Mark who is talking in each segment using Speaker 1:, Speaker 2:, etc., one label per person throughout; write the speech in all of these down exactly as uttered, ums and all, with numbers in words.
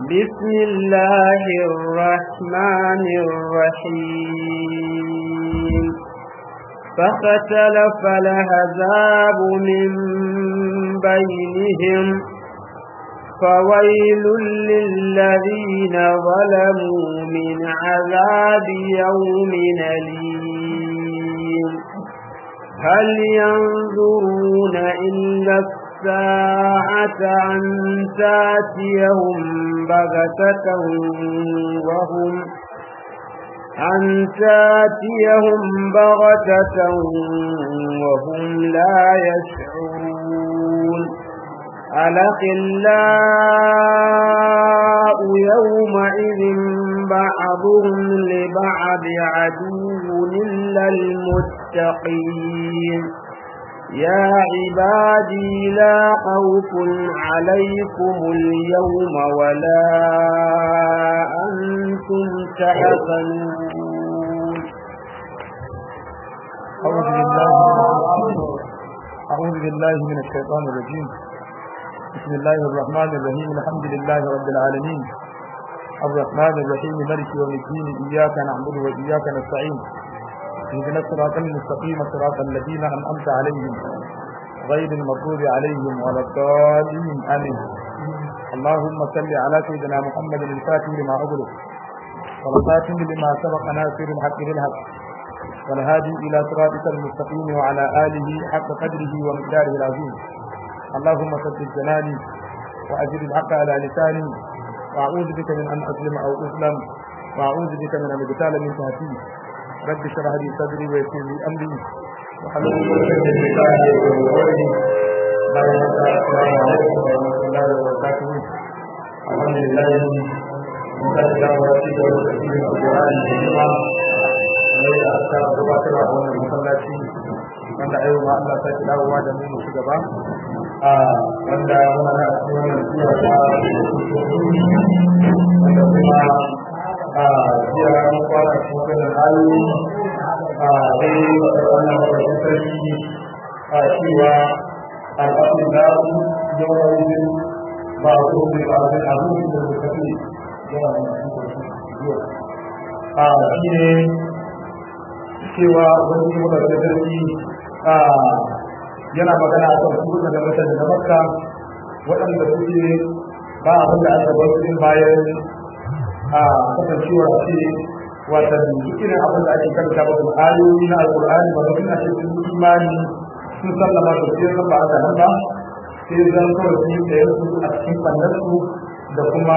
Speaker 1: بسم الله الرحمن الرحيم فاختلف الأحزاب من بينهم فويل للذين ظلموا من عذاب يوم أليم هل ينظرون إلا الساعة أن تأتيهم بغتة وهم أن تأتيهم بغتة وهم لا يشعرون الأخلاء يومئذ بعضهم لبعض عدو إلا المتقين يا عبادي لا خوف عليكم اليوم ولا أنتم تحزنون
Speaker 2: أعوذ بالله أعوذ بالله من الشيطان الرجيم بسم الله الرحمن الرحيم الحمد لله رب العالمين الرحمن الرحيم مالك يوم الدين إياك نعبد وإياك نستعين اهدنا الصراط المستقيم صراط الذين أنعمت عليهم غير المغضوب عليهم ولا الضالين آمين اللهم صل على سيدنا محمد الفاتح لما أغلق والخاتم لما سبق ناصر الحق بالحق والهادي إلى صراطك المستقيم وعلى آله حق قدره ومقداره العظيم اللهم ثبت جناني وأجر الحق على لساني وأعوذ بك من أن أظلم أو أظلم وأعوذ بك من أن أبتال من تهتي رب اشرح لي صدري ويسر لي أمري وحلل عقدة من لساني يفقهوا قولي السلام عليكم ورحمة الله وبركاته الحمد لله من الله ورسوله وتسليم القرآن الكريم mai da aka gabatar a wannan masallaci wanda ayo ma Allah ta kira wa da mu shi gaba a wanda muna da wannan sura ta wanda kuma a jiya an fara cikin ayoyi a dai wannan wannan sarki a cewa al-aqidau yawmin ba'du bi ba'd abu da kafi a shine cewa wani muka da sarki yana magana a kan su da mutane na Makka waɗanda suke ba abin da aka bar su bayan a kasancewar a ce wata irin abin da ake karanta ba su ayoyi na alƙur'ani ba sun ake sun imani sun sallama da sai san ba aka nan ba sai zan kawai sun tsaye su a cikin ɓannarsu da kuma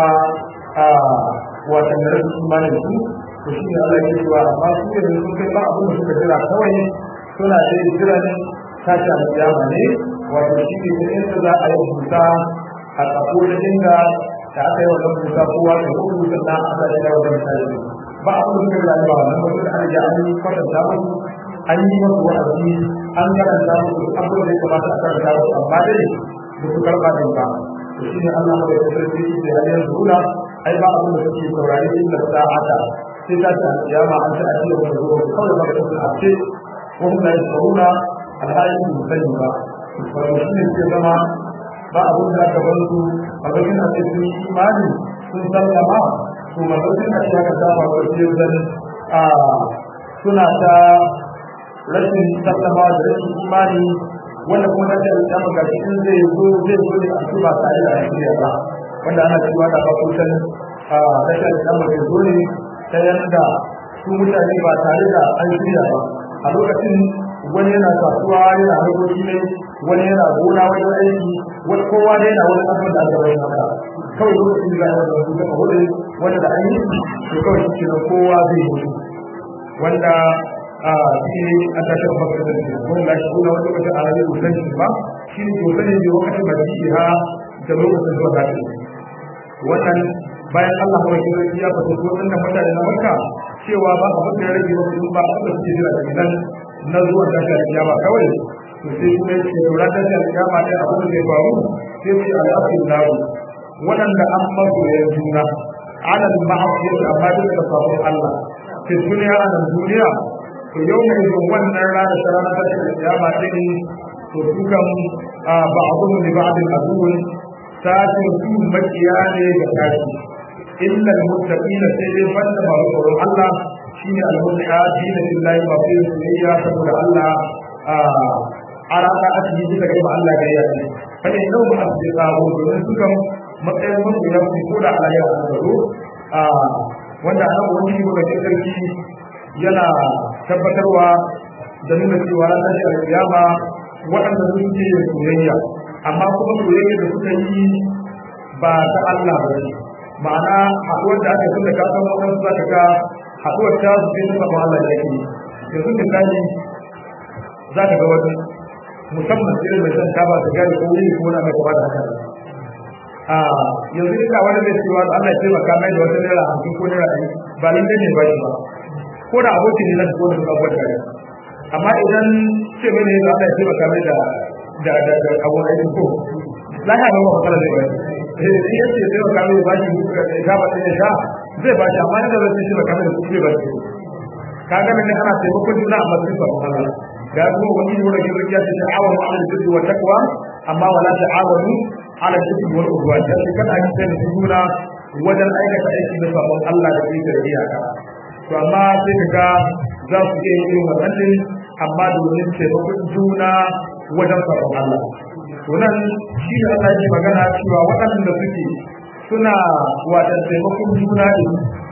Speaker 2: wata da rashin imanin su to shi ne Allah ya cewa amma su ne sun kai ba abin da suka jira kawai suna da jiran tashi alƙiyama ne wato shi ne da yadda za a yi busa a tsako da inda da aka yi wannan busa kowa da hudu sannan aka yi da wannan misali ba abin da suka jira ba wannan ba da an riga an yi kwatanta musu an yi masu wa'azi an karanta musu abin da ya kamata a karanta musu amma dai ba su karɓa din ba to shi ne Allah ya sarki shi da hanyar zuwa ai ba abin da suke saurari inda sa'ata sai ta ta kiyama an ta ake wa zuwa kawai ba ta ta ce wannan da tsaruna alhaji musalli ba wato shi ne ke zama ba abin da aka bar su a lokacin da sun yi imani sun sallama to mazaunin a cikin kasa ba ko sai zan a suna ta rashin sallama da rashin imani wanda kuma ta ta maka shi in zai zo zai zo ne a tuba tare da shirya ba wanda ana cewa da ba kusan a rashin sallama da zo ne ta yanda su mutane ba tare da an shirya ba a lokacin wani yana kasuwa yana harkoki ne wani yana gona wajen aiki wani kowa ne yana wani abin da aka bayyana haka kawai lokacin da ya wanda su gaba hudu wanda da an yi to kawai shi kenan kowa zai mutu wanda a shi ne an tashar bakar da shi wanda shi gona wani lokacin a rage kusan shi ba shi ne to sani ne lokacin da shi ha da lokacin zuwa da shi wannan bayan Allah kawai shi zai ya fito ko wannan mutane na Makka cewa ba abin da ya rage musu ba abin da suke jira daga nan na zuwa tashi alƙiyama kawai to sai kuma ya ce lura tashi alƙiyama ɗin abin da zai faru sai ce al'afillahu waɗanda an masoyan juna alal ma'afiyar amma duk da sabon Allah fi duniya a nan duniya to yau mai yin wannan rana ta ranar tashi alƙiyama ɗin to dukan ba abin da ba abin azuwin sashin su makiya ne ga tashi illa al-muttaqin sai dai banda ba tsoron Allah shine al-muttaqin billahi ba fi soyayya saboda Allah ara da ake yi daga ba Allah ga yayi fa in nau ba su da ko don su kan matsayin mun da su ko da Allah ya tsaro a wanda ana wani shi da sarki yana tabbatarwa da nuna cewa ran tashi al-kiyama waɗanda suke soyayya amma kuma soyayya da suka yi ba ta Allah ba ne ma'ana haɗuwar da aka yi tunda ka san wannan za ka ga haɗuwar ta su sai ta ba Allah yake yanzu misali za ka ga wani musamman irin mai san taba ta gari ko wuri ko na mai kaba da haka a yanzu ina wani zai cewa Allah ya taimaka mai da wata naira hamsin ko naira ɗari ba lalle ne ba shi ba ko da abokin ne zai ko da abubuwan da amma idan ce mai ne da Allah ya taimaka mai da da da da abun aiki ko lafiya ba matsala zai ba eh in yace sai ka kawo ba shi da ba ta sha zai ba shi amma inda zai taimaka mai da kuɗi ba shi kaga ne ana taimakon juna amma sai ba Allah ga kuma wani wurin da ya ce ta'awunu 'ala al-birri wa taqwa amma wala ta'awunu 'ala al-ithmi wal 'udwan da shi kan aiki da juna wajen aikata aiki da sabon Allah da yake da iyaka to amma sai kaga za su iya yin wannan din amma domin taimakon juna wajen sabon Allah to nan shi da Allah ya magana cewa waɗanda suke suna wajen taimakon juna din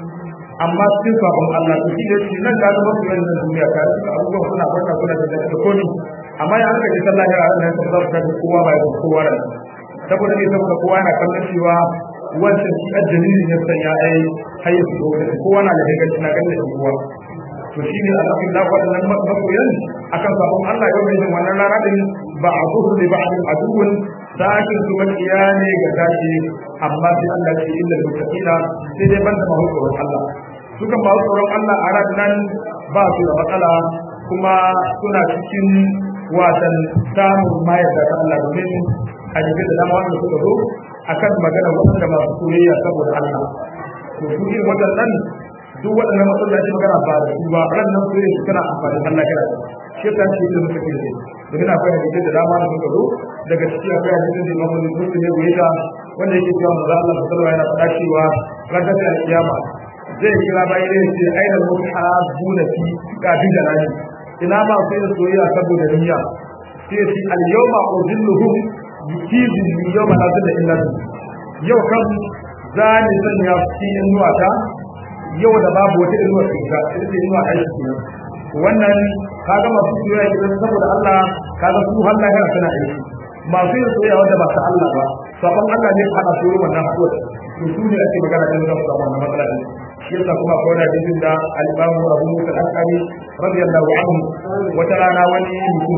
Speaker 2: amma cikin sabon Allah to shi da shi nan ga zama su yanzu duniya ka abubuwan suna barka suna da da koni amma ya aka ji sallah ya ran nan za su ta kowa ba ya kowa ran saboda ne saboda kowa yana kallon cewa wancan shi addini ne san ya ai hayi su da kowa na da daga cikin ganin kowa to shi ne alhamdulillah wadannan masoyan akan sabon Allah yau ne wannan rana din ba abuhu li ba'din aduwwun sakin su makiya ne ga dashi amma sai Allah ce illa mutaqina sai dai banda mahu tsoron Allah sukan mahu tsoron Allah a ran nan ba su da matsala kuma suna cikin watan samun mayar da Allah domin a jikin da dama wanda suka zo akan magana wanda masu soyayya saboda Allah to su irin waɗannan duk waɗannan masallaci magana ba da su ba ran nan soyayya su kana amfani Allah kana shi ta ce da mutum ne domin akwai hadisi da dama da suka zo daga cikin akwai hadisi da Imam Muslim ne wanda wanda yake cewa manzo Allah sallallahu alaihi wasallam yana faɗa cewa ranar al-kiyama zai kira bayan ne ce aina mutahabbuna fi kafin da nani ina ba sai da soyayya saboda niyya sai shi al-yawma uzilluhum yukizu yawma la zilla illa yau kan zani sanya cikin inuwa ta yau da babu wata inuwa ta ita ce inuwa aiki ne wannan kaga masu soyayya idan saboda Allah kaga su Allah yana tana aiki masu yin soyayya wanda ba ta Allah ba sabon Allah ne fada su wannan hakuwa to su ne ake magana da su wannan matsala ne shi yasa kuma akwai wani hadisin da al-Imam Abu Musa al-Ash'ari radiyallahu anhu wata rana wani mutum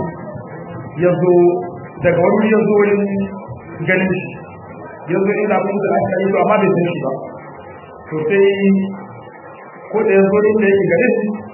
Speaker 2: yazo daga wani yazo yin ganin shi yazo ina Abu Musa al-Ash'ari to amma bai san shi ba to sai ko da yazo din da yake ganin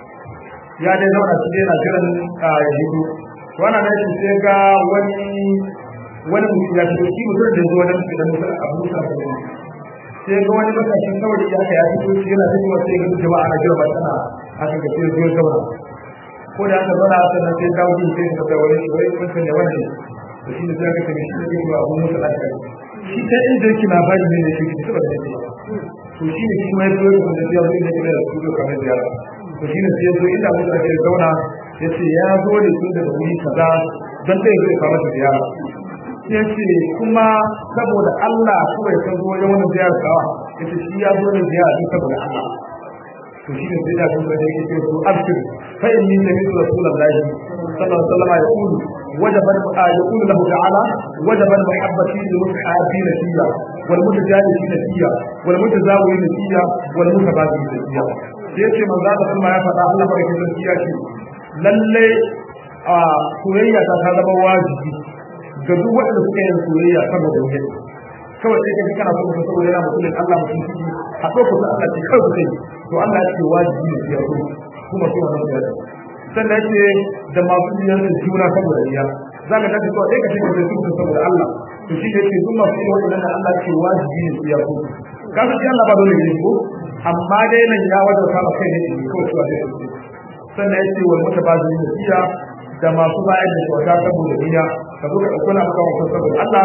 Speaker 2: ya dai zauna shi yana jiran ya hito to ana nan shi sai ga wani wani mutum ya fito shi mutum da zo wajen da mutum Abu Musa al-Ash'ari sai ga wani matashi saboda ya ka ya fito shi yana fitowa sai ga jama'a na jira masana aka ga sai zuwa zauna ko da aka zauna sannan sai dawo din sai ka wani shi wai kun san da wani to shi ne sai ka tafi shi ne ba Abu Musa al-Ash'ari shi ta inda yake na bari ne shi ke saboda ne to shi ne shi mai zo da da ya zo da da su kamar ziyara to shi ne sai zo inda Abu Musa al-Ash'ari zauna yace ya zo da su daga wuri kaza dan dai zai fara ziyara yace kuma saboda Allah kawai ka zo wajen wannan ziyara kawa yace shi ya zo da ziyara din saboda Allah to shi ne sai da kuma da yake ce to abshir fa inni sami'tu rasulullahi sallallahu alaihi wasallam yaqulu wajaba yaqulu lahu ta'ala wajaba al-mahabbati li mushabina fiyya wal mutajalisina fiyya wal mutazawirina fiyya wal mutabadilina fiyya sai ce manzo da kuma ya faɗa Allah barkin gaskiya ce lalle a soyayya ta zama wajibi ga duk wanda suka yi soyayya saboda wani kawai sai kaji kana so ka saboda yana mutum Allah mutum ciki a ɗauka su Allah ce kawai kai to Allah ya ce wajibi ne ya so kuma so wannan soyayya sannan yake da masu biyar da juna saboda riya za ka tafi kawai ka shiga da su saboda Allah to shi yake duk masu yi wannan Allah ce wajibi ne ya so ka san Allah ba dole ne ko amma dai nan ya wajen ka kai ne kawai su wajibi sannan yake wal mutabazilin nasiya da masu bayar da kyauta saboda riya ka zo ka dauko na maka wannan saboda Allah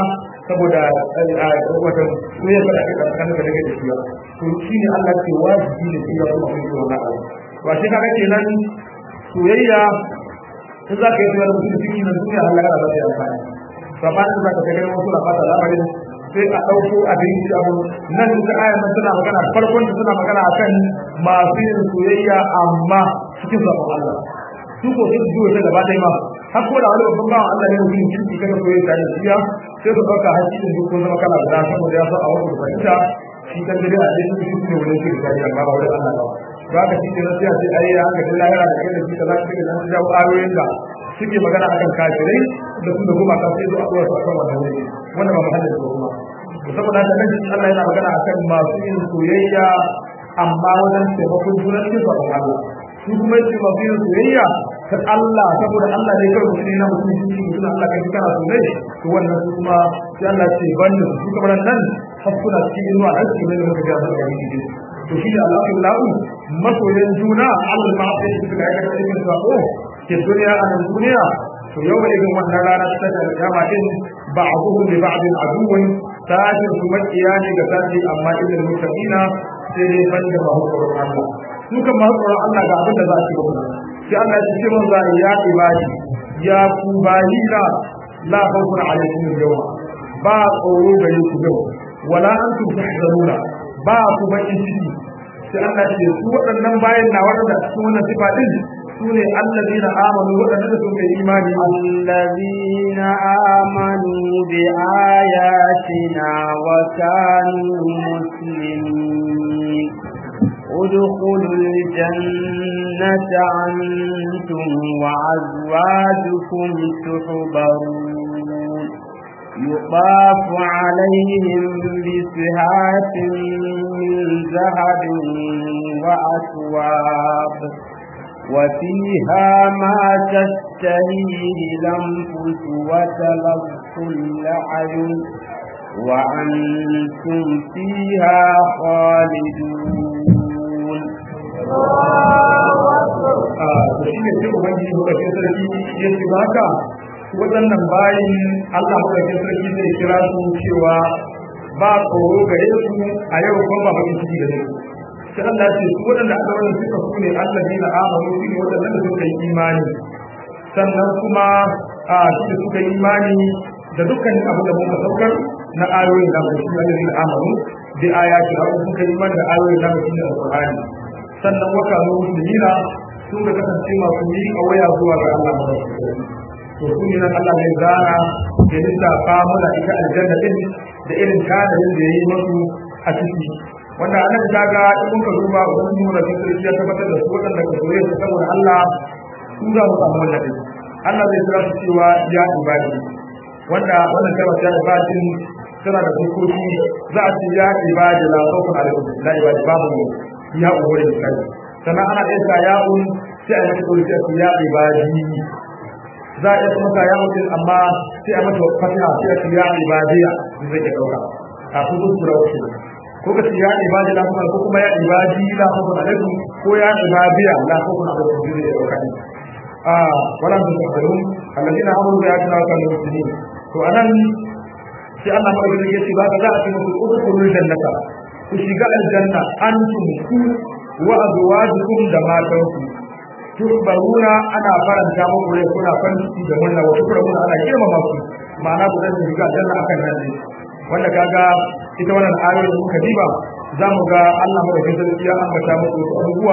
Speaker 2: saboda wata soyayya da ake tsakanin da daga da shi to shine Allah ke wajibi ne ya kuma kai wannan abu ba shi kaga kenan soyayya in za ka yi tuwar mutum cikin na duniya Allah ya ba ta amfani sabanin za ka ta ganin wasu na fata lamarin sai a ɗauko abinci abu nan da aya nan tana magana farkon da tana magana akan masu yin soyayya amma cikin sabon Allah su ko su zuwa ta gaba ɗaya ma har ko da wani babban bawan Allah ne mutum kirki kada soyayya ta yi sai su ɗauka hakkin duk kun zama kana guda saboda ya san a wasu fahimta shi kan dare a cikin shi ne wani shi da ya ba wani Allah ba ba ka shi ne sai a ce ai ya ga lahira da kai da shi kaza kai da shi da ayoyin da suke magana akan kafirai da su da kuma ka sai zuwa zuwa akan wannan ne wannan ba mahallin da kuma to saboda haka nan Allah yana magana akan masu yin soyayya amma wajen taimakon juna cikin sabon Allah su kuma yake masu yin soyayya ta Allah saboda Allah ne kawai mutum na mutum shi mutum Allah kai kana so ne to wannan su kuma sai Allah ce banda su kamar nan har suna cikin inuwa a cikin ne muka ga da gari to shi da Allah lahu masoyan juna Allah ma sai su ga ga cikin sabo ke duniya a nan duniya to yau da irin wannan rana ta da kiyama din ba'dhum li ba'din aduwwun tajir kuma iyani ga taji amma idan mutaqina sai dai banda mahukurin Allah su kan mahukurin Allah ga abin da za su yi sai Allah ya ce mun za ya ibadi ya ku bayina la khawfun alaykum al-yawma ba tsoro gare ku yau wala antum tahzanuna ba ku bakin ciki sai Allah ya ce su waɗannan bayan na wanda su wannan sifa din sune allazina amanu waɗanda suka yi imani
Speaker 1: allazina amanu bi ayatina wa kanu muslimin ادخلوا الجنة أنتم وأزواجكم تحبرون يطاف عليهم بسهات من ذهب وأكواب وفيها ما تشتهيه الأنفس وتلظ الأعين وأنتم فيها خالدون
Speaker 2: da shi ne ce ubangiji madaukakin sarki ya ce haka waɗannan bayan Allah madaukakin sarki zai kira su cewa ba tsoro gare su a yau kuma ba bakin ciki da su sai Allah ce su waɗanda aka wani suka su ne Allah ne na amanu su ne waɗannan da suka yi imani sannan kuma a shi suka yi imani da dukkanin abu da muka saukar na ayoyin da shi Allah ne na amanu da ayati da suka yi imani da ayoyin da shi ne alqur'ani sannan waka mu musulmina sun ga kasance masu yi a waya zuwa ga Allah madaukakin to su ne nan Allah zai zana da nisa famu da ita aljanna din da irin tanadin da yayi musu a ciki wanda anan kaga in mun ka duba wannan mu da sarki ya tabbatar da su wadanda ka soyayya su saboda Allah su za mu samu wannan din Allah zai kira su cewa ya ibadi wanda wannan kalma ta ibadin tana da dokoki za a ce ya ibadi la khawfun alaikum la ibadi babu ya uwar da kai sannan ana iya sa ya'un sai a mata dole sai ya ibadi za a iya maka ya'un din amma sai a mata fatiha sai a ya ibadiya zai ke dauka a su su da wasu ko ka ya ibadi la kuma ko kuma ya ibadi la kuma alaikum ko ya ibadiya la kuma alaikum zai ke dauka a wala mun tabbatu alladina amanu bi ayatina wa kanu muslimin to anan sai Allah madaukakin ya ce ba za a ce musu udkhulul jannata ku shiga aljanna antum ku wa azwajukum da matanku tubaruna ana faranta muku rai kuna farin ciki da murna wa tubaruna ana girmama ku ma'ana ku dan shiga aljanna akan nan ne wanda kaga ita wannan ayoyin muka diba zamu ga Allah madaukakin sarki ya ambata muku abubuwa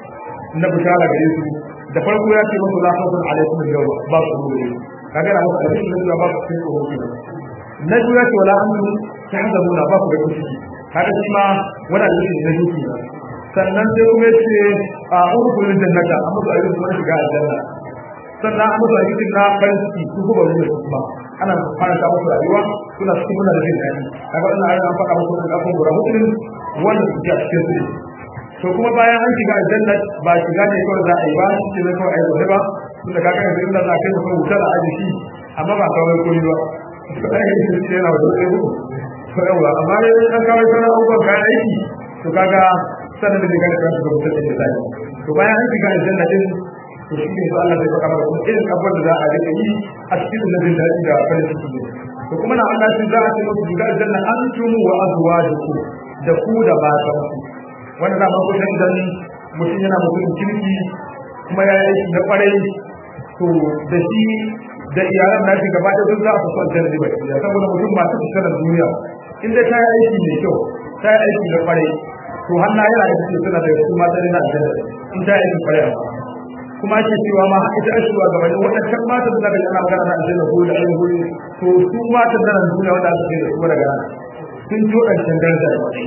Speaker 2: na bishara gare su da farko ya ce muku la khawfun alaikum al-yawma ba ku ne kaga da muku alƙawarin da ba ku cikin tsoro na biyu ya ce wala antum tahzanuna ba ku da ciki kada shi ma wannan da na duki sannan sai kuma yace a urkul jannata amma da ayyuka sun shiga aljanna sannan amma da ayyuka na farinci su kuma ba su kuma ana fara ta musu rayuwa suna cikin muna da jin daɗi kaga wannan ayyuka an faɗa musu da kafin gura mutum wanda suke a cikin su to kuma bayan an shiga aljanna ba shiga ne kawai za a yi ba shi ne kawai a yi zaune ba tunda kaga yanzu inda za a kai mutum wutar a aji shi amma ba kawai koyi ba to ai shi yana da wani hukum to yawa amma ne an kawo sauran abubuwan kayan aiki to kaga sanar da daga da su ga mutum da zai to bayan an shiga aljanna din to shi ne to Allah zai faɗa mana kuma irin abubuwan da za a rika yi a cikin annabin daɗi da farin ciki ne to kuma na Allah shi za a ce musu shiga aljanna antum wa azwajukum da ku da matan ku wannan da farko sai idan mutum yana mutum kirki kuma ya yi da kwarai to da shi da iyalan nashi gaba ɗaya duk za a fito aljanna ne baki ya saboda mutum masu fitarar duniya in dai ta yi aiki mai kyau ta yi aiki da kwarai to hanna yana da cikin suna da su mata ne na aljanna in ta yi aiki kwarai amma kuma ake cewa ma ita a shuwa gaba da waɗancan matan da zaka ana magana da aljanna ko da ayi huri to su matan da nan duniya wanda aka ce da su daga nan sun jo dan dangane da wani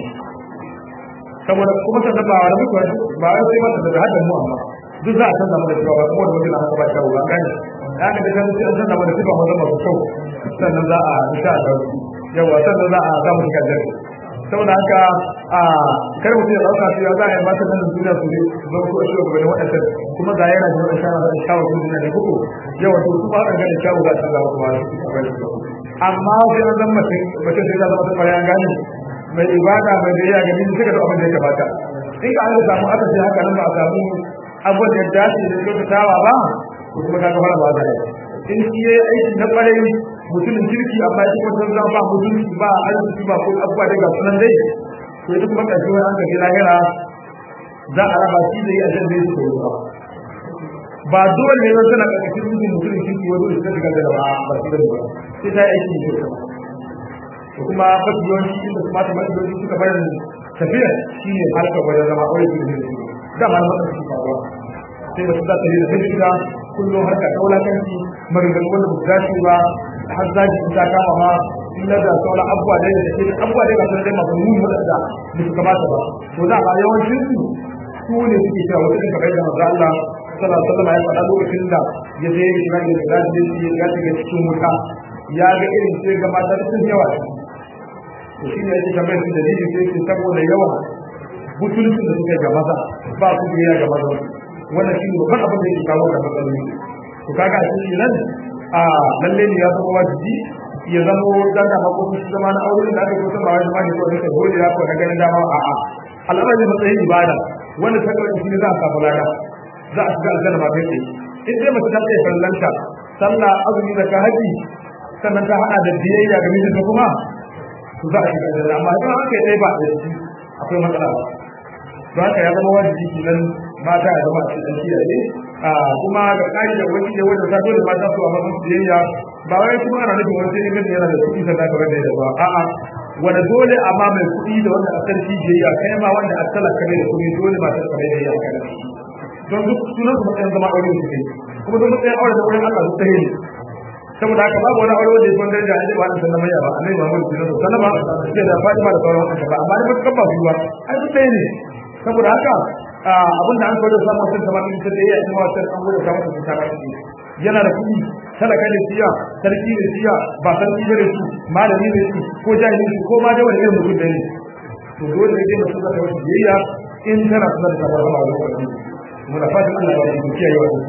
Speaker 2: saboda kuma ta zaba wani mutuwa ba wai sai mata da hadin mu amma duk za a san zama da cewa ba kuma da wani haka ba ta ruwa gani ya ga da kan sai san zama da cewa ba zama kyau sannan za a insha Allah yawa sannan za a samu shiga aljanna saboda haka a kar mutum ya dauka cewa za a yi mata nan duniya su ne zama su a shiga gaban waɗancan kuma ga yana da wani shawara da shawara su duniya da kuku yawa to su ba ɗan shawara za su zama kuma amma sai an zama mutum mutum sai za zama ta fara gani mai ibada mai da ya gani sai ka da abin da ya kamata in ka an samu aka ce haka nan ba a samu abubuwan da dace da kyautatawa ba ko kuma ka ga fara ba da in shi yayi aiki na kwarai mutumin kirki amma shi kuma san ba mutunci ba arziki ba ko abubuwa da ga sunan dai to ita kuma kashi wani an ga lahira za a raba shi da yi a jan da yake ba ba dole ne zan tana karkashin mutum mutumin kirki wani dole sai daga da ba ba shi da ba sai ta yi aiki ne to kuma fasu yawanci inda su mata masu yawanci suka bayan tafiya shi ne harkar wajen zama aure su ne da ma na matsa su faruwa sai masu za ta yi da tafiya kullum harka ta wulakanci maganganu wanda ba su dace ba har zaki in ta kama ma illa da sauran abubuwa da da take abubuwa da ga sun dai masu muni wadanda ba su kamata ba to da ba yawancin su su ne suke cewa wata din kamar da manzo Allah sallallahu alaihi wasallam ya faɗa lokacin da ya je ya shiga da gaji ya shiga cikin wuta ya ga irin sai ga mata sun yawa to shi ne yake kamar da dalili sai ce saboda yawa butulcin da suka ga maza ba su biya ga maza wannan shi ne babban abin da yake kawo da matsaloli to kaga a cikin nan a lalle ne ya zama wajibi ya zama dan da mako su zama na aure da aka yi kusa ba wani ma ne ko da gode ya ko da ganin dama a a al'amari matsayin ibada wanda ta kawai shi ne za a samu lada za a shiga aljanna ma kai tsaye in dai mace ta tsaye fallanta sallah azumi da haji sannan ta hada da biyayya ga mijinta kuma to za a shiga aljanna amma idan aka yi ba da shi akwai matsala don haka ya zama wajibi kenan mata ya zama a cikin kiyaye kuma ga kai da wani da wanda ta dole mata su a matsayin biyayya ba wai kuma ana nufin wani sai ne yana da kuɗi da zaka bada da ba a'a wanda dole amma mai kuɗi da wanda a sarki biyayya kai ma wanda a talaka ne da kuɗi dole ma ta kare biyayya kai don duk sunan su matsayin zama aure su ne kuma don matsayin aure da wurin Allah su tsaye ne saboda haka babu wani aure da ya kwanta da hadisi wani sannan mai ba annabi Muhammad sallallahu alaihi wasallam sai da Fatima da sauran haka ba amma da ba ba su ba ai su tsaye ne saboda haka abinda an kawo da samun sun kamar ita da yayin ma sai an gode samun sun kamar shi yana da kuɗi talaka ne siya sarki ne siya ba sarki ne shi malami ne shi ko jahili ne ko ma da wani irin mutum ne to dole ne mu tsaka da wani biyayya in tana sanar da Allah a lokacin muna fatan Allah ya yi kiyaye wannan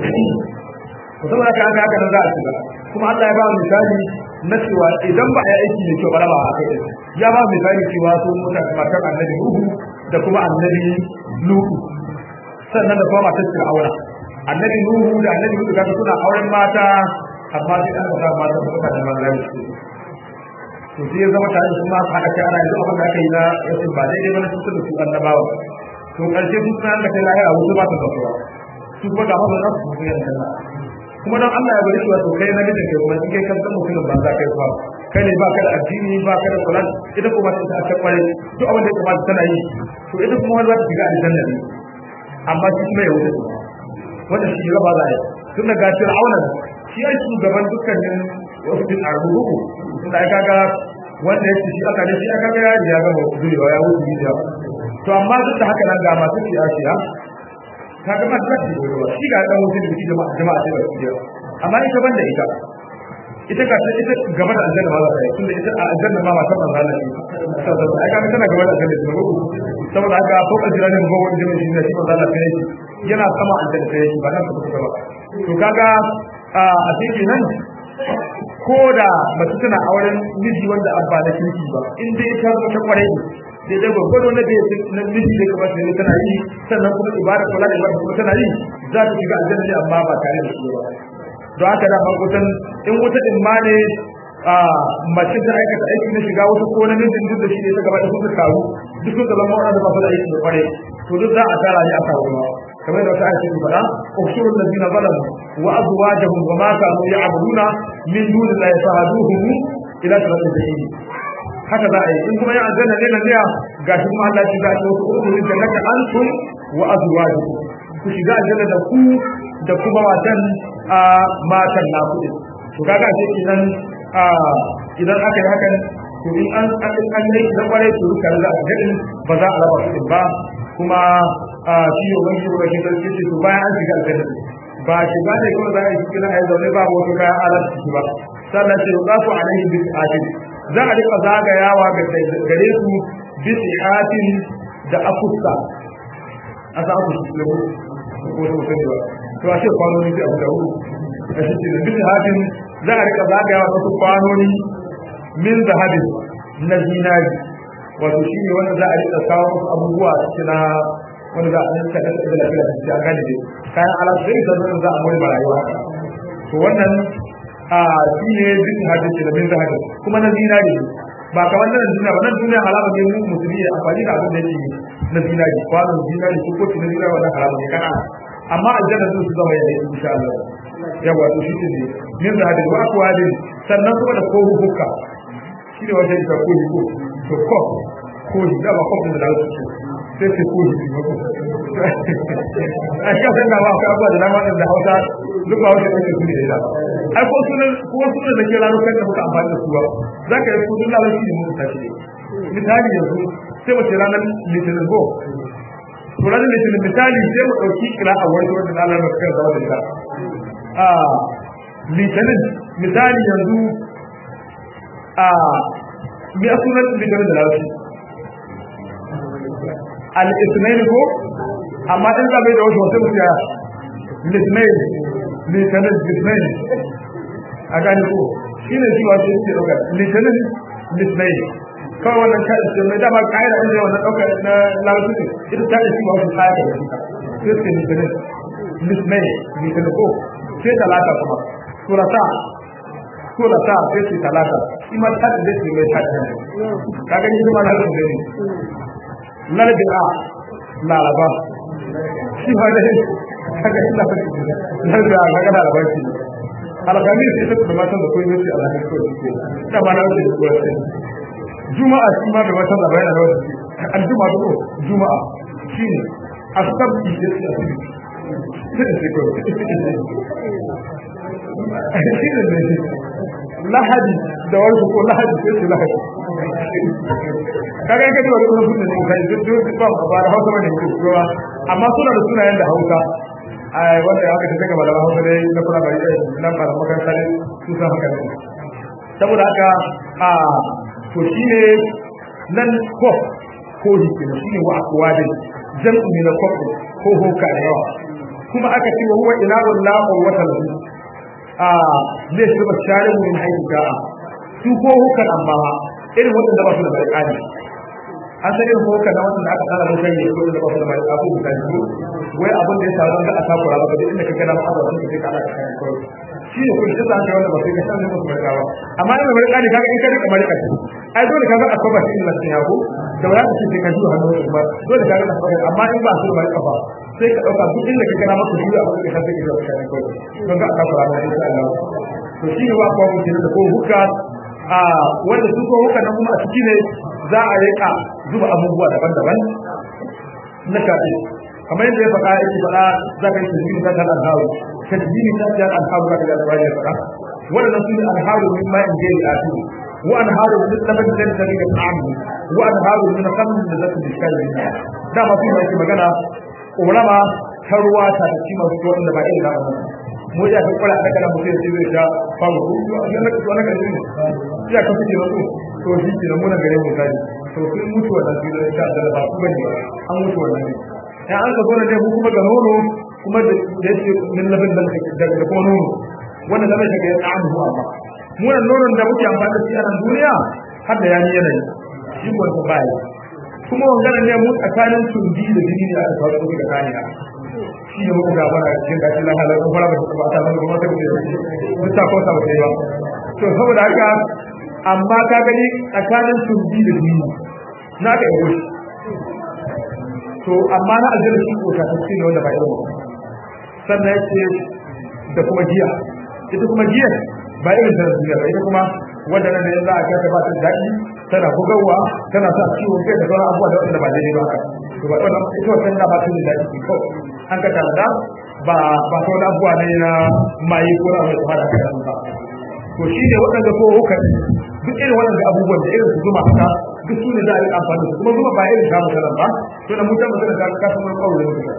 Speaker 2: to saboda haka haka haka za a shiga kuma Allah ya ba mu misali na cewa idan ba a yi aiki ne kyau ba ba a kai ya ba misali cewa su mutane matan annabi Nuhu da kuma annabi Lutu sannan da kuma matar Fir'auna annabi Nuhu da annabi Lutu kaga suna auren mata amma sai an ga mata su suka da manzari to sai ya zama tare da kuma haka kai ana yanzu abin da aka yi na yasin ba daidai ba na cikin da su annabawa to karshe su san da kai lahira wuce ba ta zafuwa su kuma ga mazan nasu su yi aljanna kuma don Allah ya bari shi wato kai na gidan kai kuma in kai kan san mutumin ba za kai kuwa kai ne ba ka da addini ba ka da kula ita kuma ta ta kware duk abin da ya kamata tana yi to ita kuma wani za ta shiga aljanna ne amma shi kuma ya wuce wanda shi gaba za a yi tun da ga Fir'auna shi ya shugaban dukkanin wasu bin arhuhu tun da aka ga wanda ya ce shi aka ne shi aka ga ya ya gama zuwa ya wuce bidiyo to amma duk da haka nan ga masu siyasa ka ga ma zai yi shi ga dan wuce da jama'a jama'a ce da shi amma ita banda ita ita ka ta ita gaba da aljanna ba za ta yi tunda ita a aljanna ma ba ta manzo Allah ne saboda ai ka tana gaba da aljanna ne ko saboda haka ko ka jira ne ba wani jami'i shi ne shi manzo Allah ne yana sama aljanna sai shi ba nan ku ba to kaga a cikin nan ko da mace tana auren miji wanda abba na kirki ba in dai ta zama ta kware daidai gwagwado na bai na miji da kamar da tana yi sannan kuma ibada kula da ibada kuma tana yi za ta shiga aljanna amma ba tare da shi ba don haka da makutan in wuta din ma ne a mace ta aikata aiki na shiga wasu ko na mijin duk da shi ne ta gaba da suka taru duk suka zama wanda ba su da aiki da kware to duk za a tara ne a kawo ba kamar da wata aya ce fada ukhshurul ladina zalamu wa azwajuhum wa ma kanu ya'buduna min dunillahi fahaduhum ila siratil jahim haka za a yi in kuma ya aljanna ne na niya gashi kuma Allah ya ce wasu ukhshurul jannata antum wa azwajuhum ku shiga aljanna da ku da kuma matan a matan naku din to kaga sai idan a idan aka yi hakan to in an an an yi da kware to duka da gadin ba za a raba su ba kuma a shi yau wani shi wani da shi to bayan an shiga aljanna ba shi ba ne kuma za a yi cikin ayi zaune ba wato kaya alat shi ba sannan sai za ku alaihi bi ajin za a rika zagayawa ga gare su bi sihatin da akusta aka aku shi ne ko to sai ba to a ce kwanoni sai abu da hu a shi ne bi sihatin za a rika zagayawa wasu kwanoni min zahabin na zinari wato shi ne wanda za a rika kawo wasu abubuwa cikin wanda za a rika da da lafiya da shi a gane dai kayan alaƙai da zan za a mai rayuwa to wannan a shi ne bin hadin da min zahabin kuma na zinari ba kamar nan duniya ba nan duniya halama ne mu musulmi ya amfani da abin da yake na zinari kwanon zinari ko koci na zinari wannan halama ne kana amma aljanna sun su zama yayin insha Allah yawa to shi ne min zahabin wa akwadin sannan kuma da ko hukka shi ne wajen da ko ko to ko ko da ba ko da lawo sai sai ko shi ba ko a shi kan da ba ka ba da lamarin da Hausa duk ba wanda kake tuni da ai ko sunan ko sunan da ke rano kan da muka amfani da su ba zaka yi kudin lawo shi mun tashi ne misali yanzu sai wace ranar litinin go to ranar litinin misali sai mu dauki kira a wani wanda Allah ya kai zama da ita a litinin misali yanzu a mi asunan litinin da lawo al-ithnain ko amma in ka bai da wasu wasu ya litinin litinin litinin a gani ko shine shi wato yake dauka litinin litinin kawai wannan ta ce mai dama kaida inda wannan dauka na lawo ne ita ta ce wato kai da shi sai litinin litinin litinin ko sai talata kuma surata surata sai talata ima ta da shi mai ta kaga ni kuma na da ne lalbi'a laraba shi ba da kaga ina lalbi'a kaga da barci alhamis ita kuma matan da koyi shi alhamis ko shi da ba na da ko sai juma'a shi ma da matan da bayana da wani aljuma'a ko juma'a shine asabti da shi sai sai ko shi ne lahadi da wani ko lahadi sai lahadi kaga yake da wani sunan ne kai duk duk ba ba da Hausa bane duk kowa amma suna da sunayen da Hausa ai wanda aka tafi gaba da Hausa dai na fara bari dai nan ba makaranta ne su san haka ne saboda haka a to shine nan ko ko hike shine wa akwadi jam'u min al-qaf ko ho ka yawa kuma aka ce huwa ilahu la quwwata lahu a ne shi ba share mun haika su ko hukan amma irin wanda ba su da barkani an sai irin hukan da wanda aka tsara mun kai ko da ba su da barkani ko da shi wai abin da ya samu da aka fara ba da inda kake na ba da kake kana da kai ko shi ne kun tsaya da wanda ba sai ka san ne musu barkawa amma irin barkani kaga in ka rika barka ai dole kaga akwai shi ne sai yako da wanda shi ka ji hannu ba dole kaga akwai amma in ba su da barka sai ka dauka duk inda kake na maka shi abin da kake da kai ko don ga aka fara da insha Allah to shi ne ba ko mun da ko hukka a wanda su ko hukka nan kuma a ciki ne za a rika zuba abubuwa daban-daban na kafi kamar yadda ya faɗa yake faɗa za ka yi tajiri ta kan alharu tajiri ta kan alharu da ya faɗa ya faɗa wannan su ne alharu min ma'in jari atu wa anharu min laban da zai ga ta'amu wa anharu min khamrin da zai bi kai da ma su ne magana ulama ta ruwa ta da kima su wanda ba irin da ba mu ya ta kwala da kana mutum sai zai sha famu ko an da wannan kan ne ya ka fice wato to shi ke mun ga gare mu kai to kun mutu wannan shi da ta da ba ku bane an mutu wannan ne ya an ka zo ne ku kuma ga nono kuma da yake min labin da da kuma nono wannan da mai take ya ta'amu amma mu nan nonon da muke amfani da shi a duniya har da yani yanayi shi ko ba bai kuma wannan ne mu tsakanin tumbi da jini ne aka kawo su ga kaniya shi ne muka gabara cikin gashi la halal ko fara ba ta ba ta kuma ta ce ta ko ta ba ba to saboda haka amma ka gani tsakanin tumbi da jini na ka yi shi to amma na aljanna shi ko ta ce ne wanda ba irin sannan yace da kuma giya ita kuma giya ba irin da duniya ba ita kuma wanda nan ne za a kata ba ta daɗi tana bugawa tana sa ciwon kai da sauran abubuwa da wanda ba daidai ba haka to ba wannan ita wannan da ba ta da daɗi ko an ka tanda ba ba ta wani abubuwa ne na mai ko na mai fara ka ba to shi ne waɗanda ko hukan duk irin waɗanda abubuwan da irin su zuma haka duk su ne za a yi amfani da su kuma zuma ba irin samun kalan ba to na mutum da ta ka san wani kawo da mutum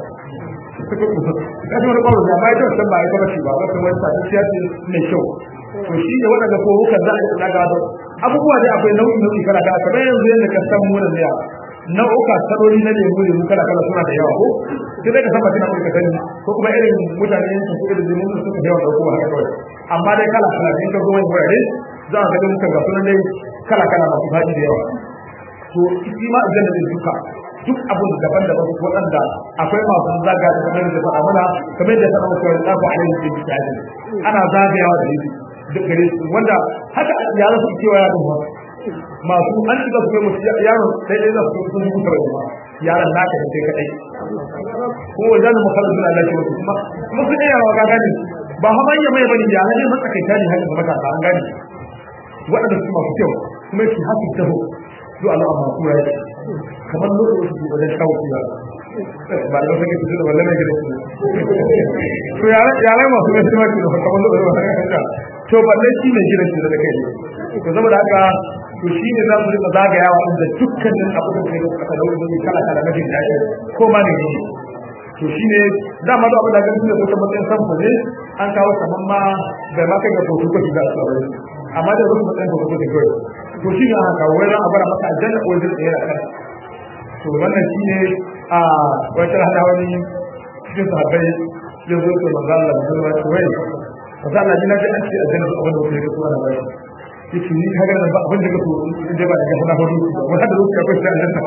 Speaker 2: kaji wani kawo da ba ita wannan ba ita ba shi ba wata wani sa ta ce mai kyau to shi ne waɗanda ko hukan za a yi daga da abubuwa da akwai nau'i nau'i kala kala kamar yanzu yadda ka san mu da ya nau'uka saloli na lemu lemu kala kala suna da yawa ko sai dai ka san bakin abin ka sani ko kuma irin mutane yanzu ko irin lemu da suka yawa da kuma haka kawai amma dai kala kala in ka zo wani wurare za a ga muka ga sunan dai kala kala masu faɗi da yawa to shi ma aljanna da duka duk abun daban daban waɗanda akwai masu zaga da kamar da faɗa mana kamar da faɗa maka wani tsafa alaihi billahi ana zagayawa da yi duk gare su wanda haka ya rasu cewa ya dubo masu an shiga su kai musu yaro sai dai za su sun yi kusa da yaran naka da kai kadai ko wajen mu kallon suna lafiya wasu kuma kuma su iya wa gani ba ha manya mai bane ya ne matsakaita ne haka maka an gani waɗanda su masu kyau kuma shi haka taho zuwa Allah amma kuma ya kamar lokacin su wajen shawo ya ba da wani kitu da wallahi ne to yara yara masu gaskiya ma ki da kamar lokacin to balle shi ne gidan shi da kai to saboda haka to shi ne za mu rika zagayawa inda dukkanin abu da kai da nauyi kala kala na jin daɗi ko ma ne ne to shi ne da ma da abu da ganin da kuma matsayin samfu ne an kawo kaman ma da ma kai ga foto ko shi da asara amma da rubutu matsayin foto ko kai to shi ne haka wai ran abara maka aljanna ko zai tsaya kan to wannan shi ne a wata hada wani cikin sahabbai ya zo to manzo Allah ya ce wai kaza Allah jina da an ce aljanna abin da yake so ana bashi yace ni kaga da ba abin da kake so inda ba da na hudu wanda da ruka ko sai aljanna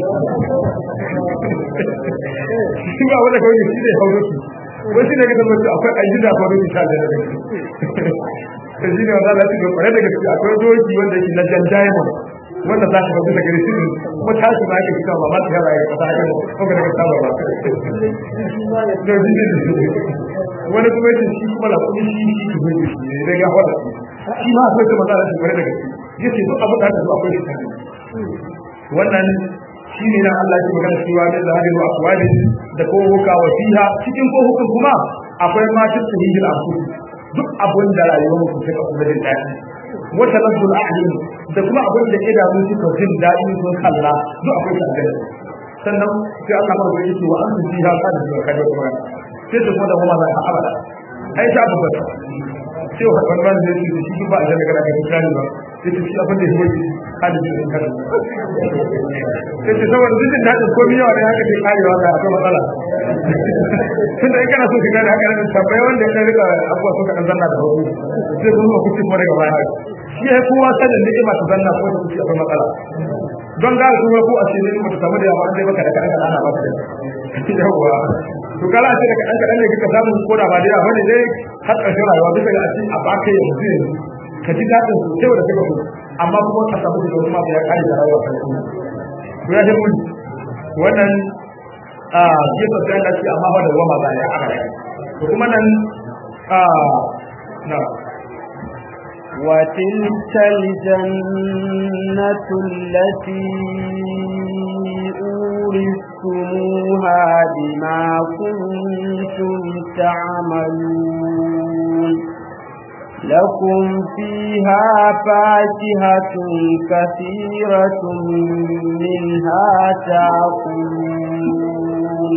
Speaker 2: shi ba wanda kawai shi ne hudu wai shi ne ga mutum akwai ayyuka ko da shi aljanna da shi shi ne wanda Allah ya ce kware da gaske akwai doki wanda yake na janjaye wanda za ka ga bisa gare shi kuma tashi ba yake fita ba ba ta yara ya fata haka ko ga daga saba ba wani kuma yace shi kuma la kuma shi shi ke gudu shi ne daga hawa shi ma akwai kuma zara shi bare daga shi yace duk abu da ka zo akwai shi wannan shi ne nan Allah ya magana cewa da zahabi wa aqwali da ko huka wa fiha cikin ko hukun kuma akwai ma tasihil afu duk abun da rayuwar mu take kuma da dadi wata rabbul a'lim da kuma abun da idanu suka jin dadi sun kalla duk akwai shi sannan sai Allah ya ce wa an fiha kana da kai kuma sai da kuma da kuma za a abada ai ta abu bata sai wa wannan da yake shi ba da daga daga tsari ba sai shi abin da yake hali da kan sai ta saboda duk da dadin komai yawa ne haka sai karewa da akwai matsala tunda in kana so ka gane haka ne tabbai wanda ya rika abuwa suka dan zanna da hagu sai kuma ku ci kuma daga baya shi ya kowa sanin ni'ima ta zanna ko ta ci akwai matsala don ga kuma ko a ce ne mutum samu da yawa an dai baka da kadan ana ba ka yawa to kala ce daga dan kadan ne kika samu ko da ba da yawa ne dai har ƙarshen rayuwa bisa ga aci a baka yanzu ka ji dadin su sai da kake so amma kuma ka samu da kuma ya kare da rayuwa kai kuma to ya mun wannan a gefe sai da shi amma ba da goma ba ya aka to kuma nan a na
Speaker 1: وتلك الجنة التي أورثتموها بما كنتم تعملون لكم فيها فاكهة كثيرة منها تأكلون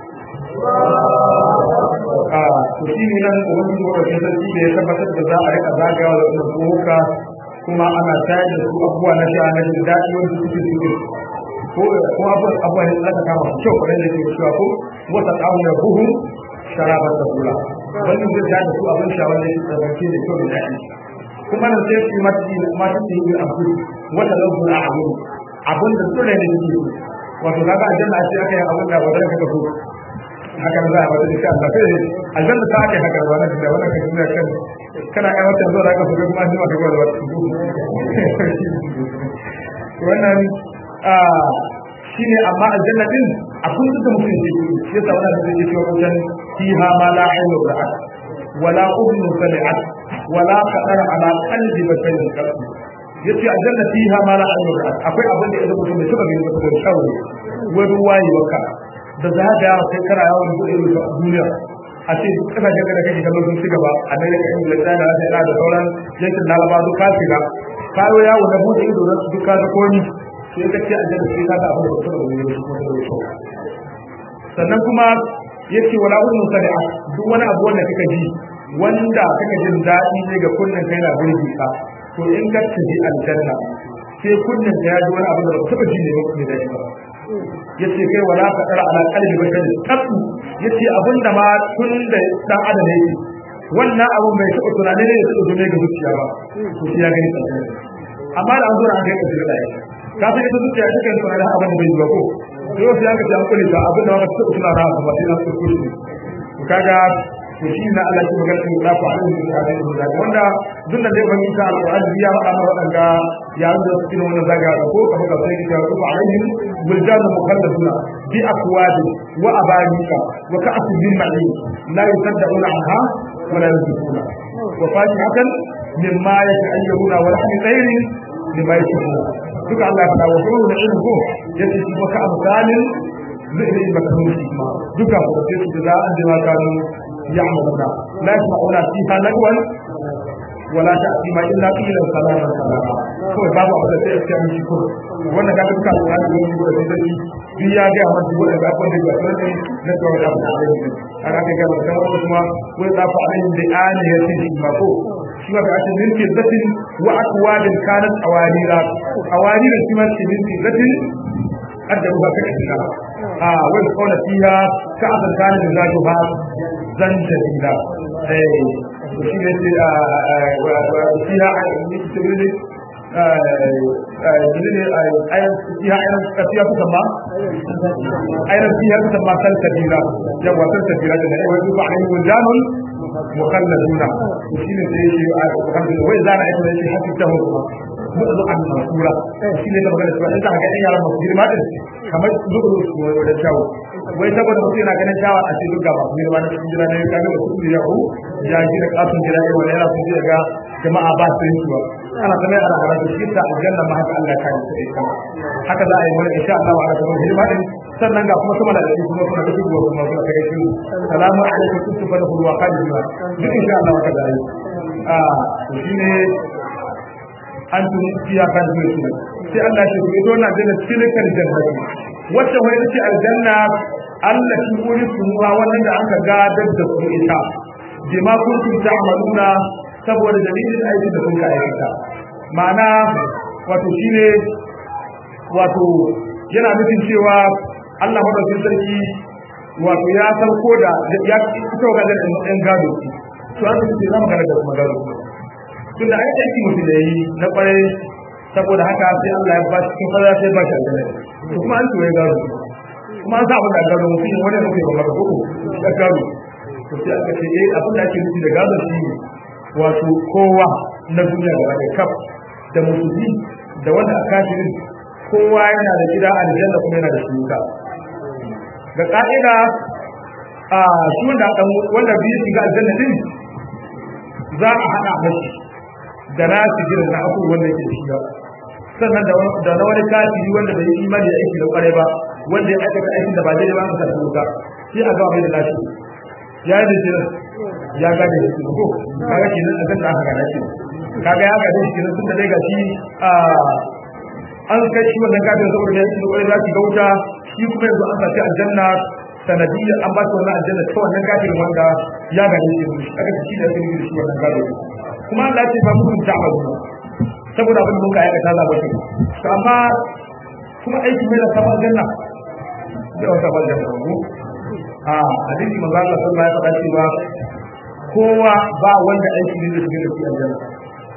Speaker 2: a to shi ne nan wani da wani sarki da ya tabbatar da za a rika zagawa da wannan boka kuma ana tayar da su abubuwa na sha na jin daɗi wanda suke suke ko ko abubuwa ne zaka kama su kyau kwanan da ke cewa ko wata tsawo da buhu sharabar da kula wannan zai tayar da su abin sha wanda ya tsarki da kyau da daɗi kuma nan sai su mata mata su yi abu wata lafiyar a abu abin da dole ne suke wato kaga aljanna ce aka yi abin da wanda kaka so haka za a wata insha Allah sai aljanna ta ake haka wannan da wannan kan duniya kan kana ai wata zuwa zaka so kuma an ji maka gwada wata wannan a shine amma aljanna din a kullum da mutum yake shi yasa wannan da yake cewa wajen fiha ma la aynu ra'at wala udhun sami'at wala qadar ala qalbi basharin qat yace aljanna fiha ma la aynu ra'at akwai abin da idan mutum bai taba gani ba da shawo wani wayi waka da zaga sai kana yawon duniya duniya a ce kasashen da kake kallon sun ci gaba a nan yake inda da da da da sauran yankin Laraba duk ka shiga kayo yawo na bude ido da duk ka komi sai ka ce aljanna sai ka ga abin da kuma da yake kuma da shi sannan kuma yace wala ulun sadi'a duk wani abu wanda kake ji wanda kake jin dadi ne ga kunnen kai na burgi ka to in ka tafi aljanna sai kunnen ka ya ji wani abu da ba ka ji ne ba kuma da shi ba yace kai wala ka tsara ala qalbi bashar tabu yace abinda ma tun da dan adam yake wannan abu mai taɓa tunani ne ya taɓa zume ga zuciya ba to shi ya gani aljanna amma da an zo an kai ka da shi ka san ita zuciya take tunani abin da bai yi ba ko to sai aka ce an kula da abin da ba ta tuna ra ba sai an tsoko shi to kaga to shi na Allah ki magana da ku alaihi wa sallam wanda duk da dai bani ta alqur'ani ya faɗa mana wadanga ya da cikin wannan zaga ko kamar ka sai ki ta ku alaihi wildan mukhalladuna bi aqwad wa abanika wa ka'as bin ma'in la yusaddauna anha wa la yusifuna wa fatihatan mimma yata'ayyuna wa lahmi tayrin lima yashuna duka Allah ya faɗa wa kullu ilmin ko yace shi maka amsalin zai yi maka ma duka ko sai su da an jima kanu ya'maluna la yasma'una fiha lagwan wala ta'tima illa qilan salaman salama ko babu abin da sai ya ci ko wannan ka duka alƙali ne ko da dai bi ya ga amma duk wanda abin da ya tsare na to da abin da aka ga ga wannan kuma wai da fa alin da ani ya ci ma ko shi ma ga min fi zatin wa aqwalin kanat awarira awarira shi ma ce min fi zatin adda ba ka kina a wai kona fiha ka azan kana da zato ba zan jadida eh shi ne a fiha a cikin ayan fiha ayan kafiya ta ma ayan fiha ta ma kan kabila ya wata kabila da ne wai ba ayi wajanun mukhalladuna shi ne sai shi alhamdulillah wai zana ayi shi hakika mu mu'zu an masura shi ne da magana cewa in za ka ga yaran masu girma din kamar lulu wai da shawo wai saboda mutum yana ganin shawa a cikin gaba kuma girma na cikin jira ne ka ga wasu da yahu ya gina kasun jira ne wala yana sun ga jama'a ba su yin suwa ana zama ana haratu shi ta aljanna ma haka Allah ya kai su ita haka za a yi mana insha Allah wa ala girma din sannan ga kuma sama da shi kuma suna da shigo kuma suna kai shi salamu alaikum kuntu fa lahu wa qadima duk insha Allah ka da yi a shine antum fiya kan su sai Allah shi ko dona da tilkal jannati wacce wai ce aljanna Allah shi kuri kuma wannan da aka gadar da su ita bima kuntum ta'maluna saboda dalilin aikin da kun aikata ma'ana wato shine wato yana nufin cewa Allah madaukakin sarki wato ya san koda ya fito ga da ɗan gado to an ce zamu ga da kuma gado tunda ai aiki mutum da yi na kwarai saboda haka sai Allah ya ba shi cikin fara sai ba shi aljanna to kuma an tuwaye gado kuma an sa abin da gado mutum wani ne ba maka ko da gado to sai aka ce eh abin da ake nufi da gado shi ne wato kowa na duniya da ake kaf da musulmi da wanda aka kafirin kowa yana da gida aljanna kuma yana da shuka ga ka'ida a shi wanda dan wanda bai shiga aljanna din za a hada mashi da na shi gidan na aku wanda yake shiga sannan da da na wani kafiri wanda bai yi imani da aiki da kware ba wanda ya aikata aikin da ba daidai ba ka shuka sai a ga mai da nashi ya yi da ya ga da shi ko kaga kenan a kanta aka gana shi kaga ya ga da shi tun da dai ga shi a an kai shi wannan kafin saboda ya yi wani zaki gauta shi kuma yanzu an sace aljanna sanadiyyar an ba shi wannan aljanna ta wannan kafin wanda ya ga shi aka ce shi da yake da shi wannan gado kuma Allah ya ce ba mutum ta'amalu saboda abin da muka aikata za ba shi to amma kuma aiki mai da sama aljanna da wata aljanna ko a hadisi manzo Allah sallallahu alaihi wasallam ya faɗa cewa kowa ba wanda aiki ne da shi da shi aljanna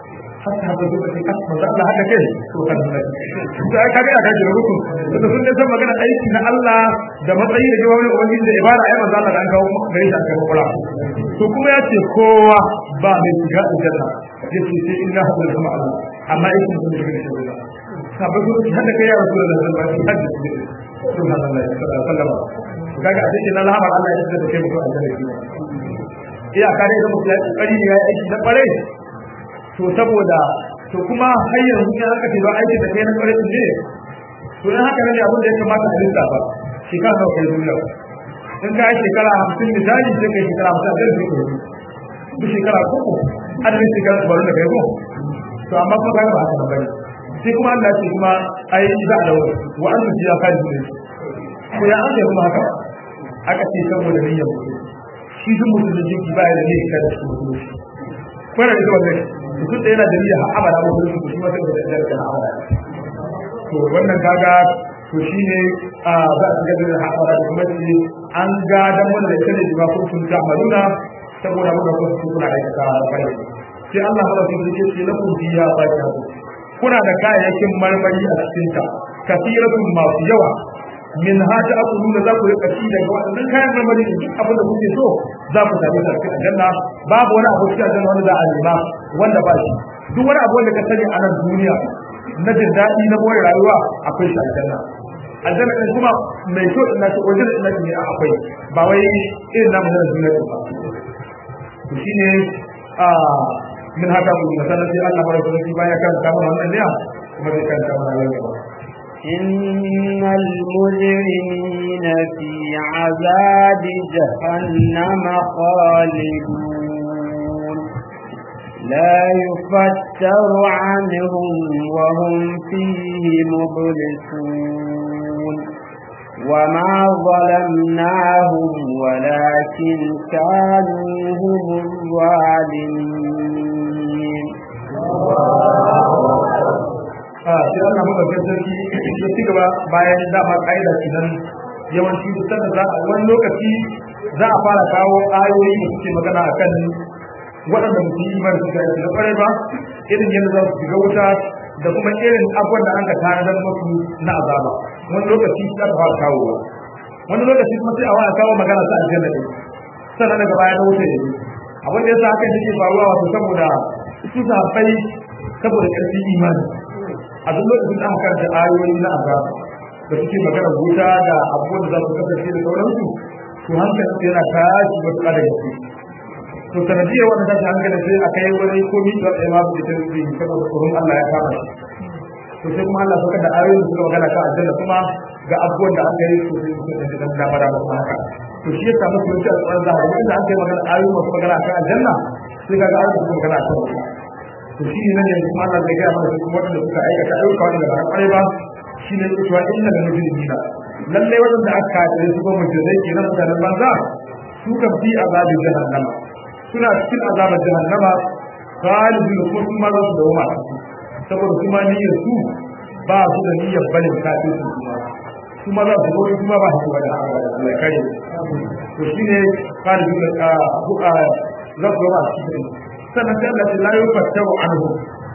Speaker 2: haka haka zuwa cikin asma da Allah haka kai to kan da sai ka ga ka ji rukun da sun da san magana aiki na Allah da matsayi da jawabi ubangiji da ibada ai manzo Allah an kawo gare shi an kawo kula to kuma ya ce kowa ba mai shiga aljanna yace sai inna hu da sama Allah amma aikin sun da shi da sabu hada kai ya rasulullahi sallallahu alaihi wasallam subhanallahi sallallahu alaihi wasallam kaga a cikin alhamar Allah ya tsada da kai mutum aljanna iya kare da mutum ya kokari ne ya aiki na kware to saboda to kuma har yanzu in aka ce ba aiki da kai na kware ne to in haka ne abin da ya kamata a lissafa shekara nawa kai duniya in ka yi shekara hamsin misali sai kai shekara hamsin a zai kai duk shekara uku adadin shekara su baro da kai ko to amma kuma kai ba haka ba bane sai kuma Allah ce kuma ai za a dawo wa an ji ya kai ne ko ya an kuma haka aka ce saboda niyyar mutum shi duk mutum jiki ba ya da niyyar kada shi mutum ko yana da wannan mutum da yana da niyyar abada ba mutum shi ma sai da da abada to wannan kaga to shine a za a ga da abada da kuma shi an ga dan wannan da kake ba ko sun ta maluna saboda mun ko su kuna aikata bare sai Allah ya rubuta shi ce lakum biya ba ta kuna da kayayyakin marmari a cikin ta kasiratun masu yawa min hada aqulu da za ku rika ci daga wannan kayan marmari duk abin da kuke so za ku same shi a cikin aljanna babu wani abu cikin aljanna wanda za a nema wanda ba shi duk wani abu wanda ka sani a nan duniya na jin daɗi na more rayuwa akwai shi aljanna aljanna din kuma mai kyau ina ce wajen ina ce akwai ba wai irin namu na duniya ba to shine a min hada aqulu masalan sai Allah baraka shi baya kan kama wannan ne kuma zai kan kama rayuwa
Speaker 1: إن المجرمين في عذاب جهنم خالدون لا يفتر عنهم وهم فيه مبلسون وما ظلمناهم ولكن كانوا هم الظالمين
Speaker 2: sai Allah madaukakin sarki ya ci gaba bayan dama kaida kinan yawanci duk da za a wani lokaci za a fara kawo ayoyi da suke magana akan waɗanda mutum yi imani suka yi da kwarai ba irin yadda za su shiga wuta da kuma irin abubuwan da an ka tanadar musu na azaba wani lokaci za a fara kawo wani lokaci kuma sai a fara kawo magana ta aljanna ne sannan daga baya na wuta ne abin da yasa hakan yake faruwa wato saboda su safai saboda ƙarfin imani a duk lokacin da aka karanta ayoyi na azaba da suke magana wuta da abubuwan da za su kasance da sauransu to hankali sai yana tashi matuƙa da gaske to sanadiyar wanda tashi hankali sai a kai wani komi da ya ma su da tarbi saboda tsoron Allah ya kama shi to sai kuma Allah saukar da ayoyin da suka magana kan aljanna kuma ga abubuwan da aka yi sosai sosai da dama da kuma haka to shi ya samu surutu a tsoron zahari inda aka yi magana ayoyin masu magana kan aljanna sai ga ayoyin da suka magana kan wuta to shi ne nan yanzu Allah zai gaya mana kuma wanda suka aikata ayyuka wanda ba kwarai ba shi ne cewa inna lil mujrimina lalle wanda aka kace su ko mujrimai kenan mutanen banza su kan fi azabin jahannama suna cikin azabar jahannama galibin ko su ma za su dawo ma saboda kuma niyyar su ba su da niyyar bane kafin su kuma su ma za su dawo kuma ba su da Allah ya kare to shine galibin da buka za su dawo ma sannan sai Allah ya layo fatawa anhu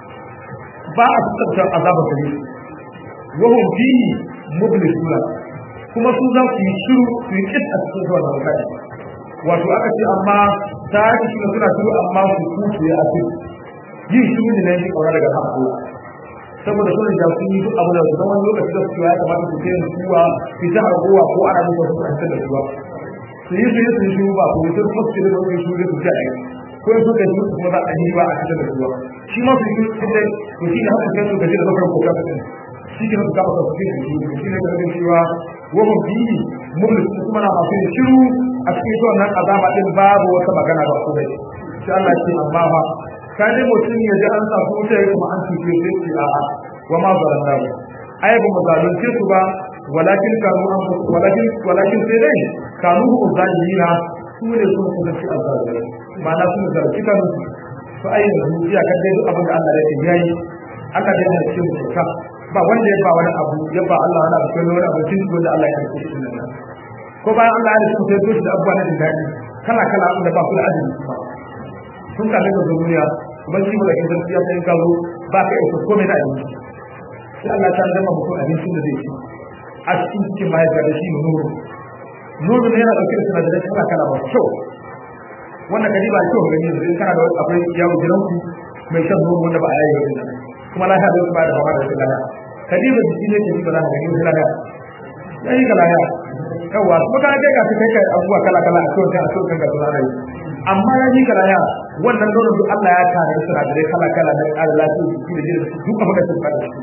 Speaker 2: ba a tsabtar azabar gare su wahum fihi mublisuna kuma su za su yi shiru su yi kit a cikin zuwa da wakati wato aka ce amma ta yi shi suna shiru amma su kuce ya afi yin shiru ne na yi kaura daga haƙo saboda sun da sun yi duk abu da su zama lokaci da su ya kamata su kai kuwa su ta harkowa ko ana nuna su an da suwa su yi su yi su yi shiru ba ko mutum kuma su ce da wani shiru da su ta yi ko su ka shiru kuma za a yi ba a cikin da suwa shi ma su yi su da to shi ne haka kai su gaji da bakar koka su shi ne su kama su cikin su shi ne da cewa wahum bihi mumlis kuma na masu shiru a cikin zuwan nan azaba din babu wata magana ba kuma sai Allah ce amma fa kai dai mutum ya ji an sa su wuta kuma an tuke sai ce a'a wa ma zaranda ai ba mazalunce su ba walakin kanu an walakin walakin sai dai kanu zalimina su ne sun kuma ci azaba ma'ana sun zargi kanu to ai yanzu ya kan dai duk abin da Allah ya yi yayi Allah ya yi shi ka ba wanda ya ba wani abu ya ba Allah wani abu ko wani abu cikin wanda Allah ya yi shi nan ko bayan Allah ya rubuta sai da abubuwa na dindadi kala kala da ba ku da adadi ba sun ka daga duniya kuma shi mu da kin sarki ya san ka zo ba ka yi komai da abinci sai Allah ta dama mutum abincin da zai ci a cikin cikin mahaifa da shi nuru nuru ne yana dauke da sinadarai kala kala ba kyau wannan kadi ba kyau gani yanzu in kana da akwai yawo gidanku mai shan nuru wanda ba a yayi ba kuma lafiya da ba da fama da shi lafiya kadi ba jiki ne ke ba za ka gani shi lafiya yayi ga lafiya yawa kuma ka ga ka kai kai abubuwa kala kala a cikin a cikin ga zuwa rai amma ya ji kala ya wannan nonon duk Allah ya tare da sinadarai kala kala da ƙara lafiya jiki da jiki duk abin da suka da shi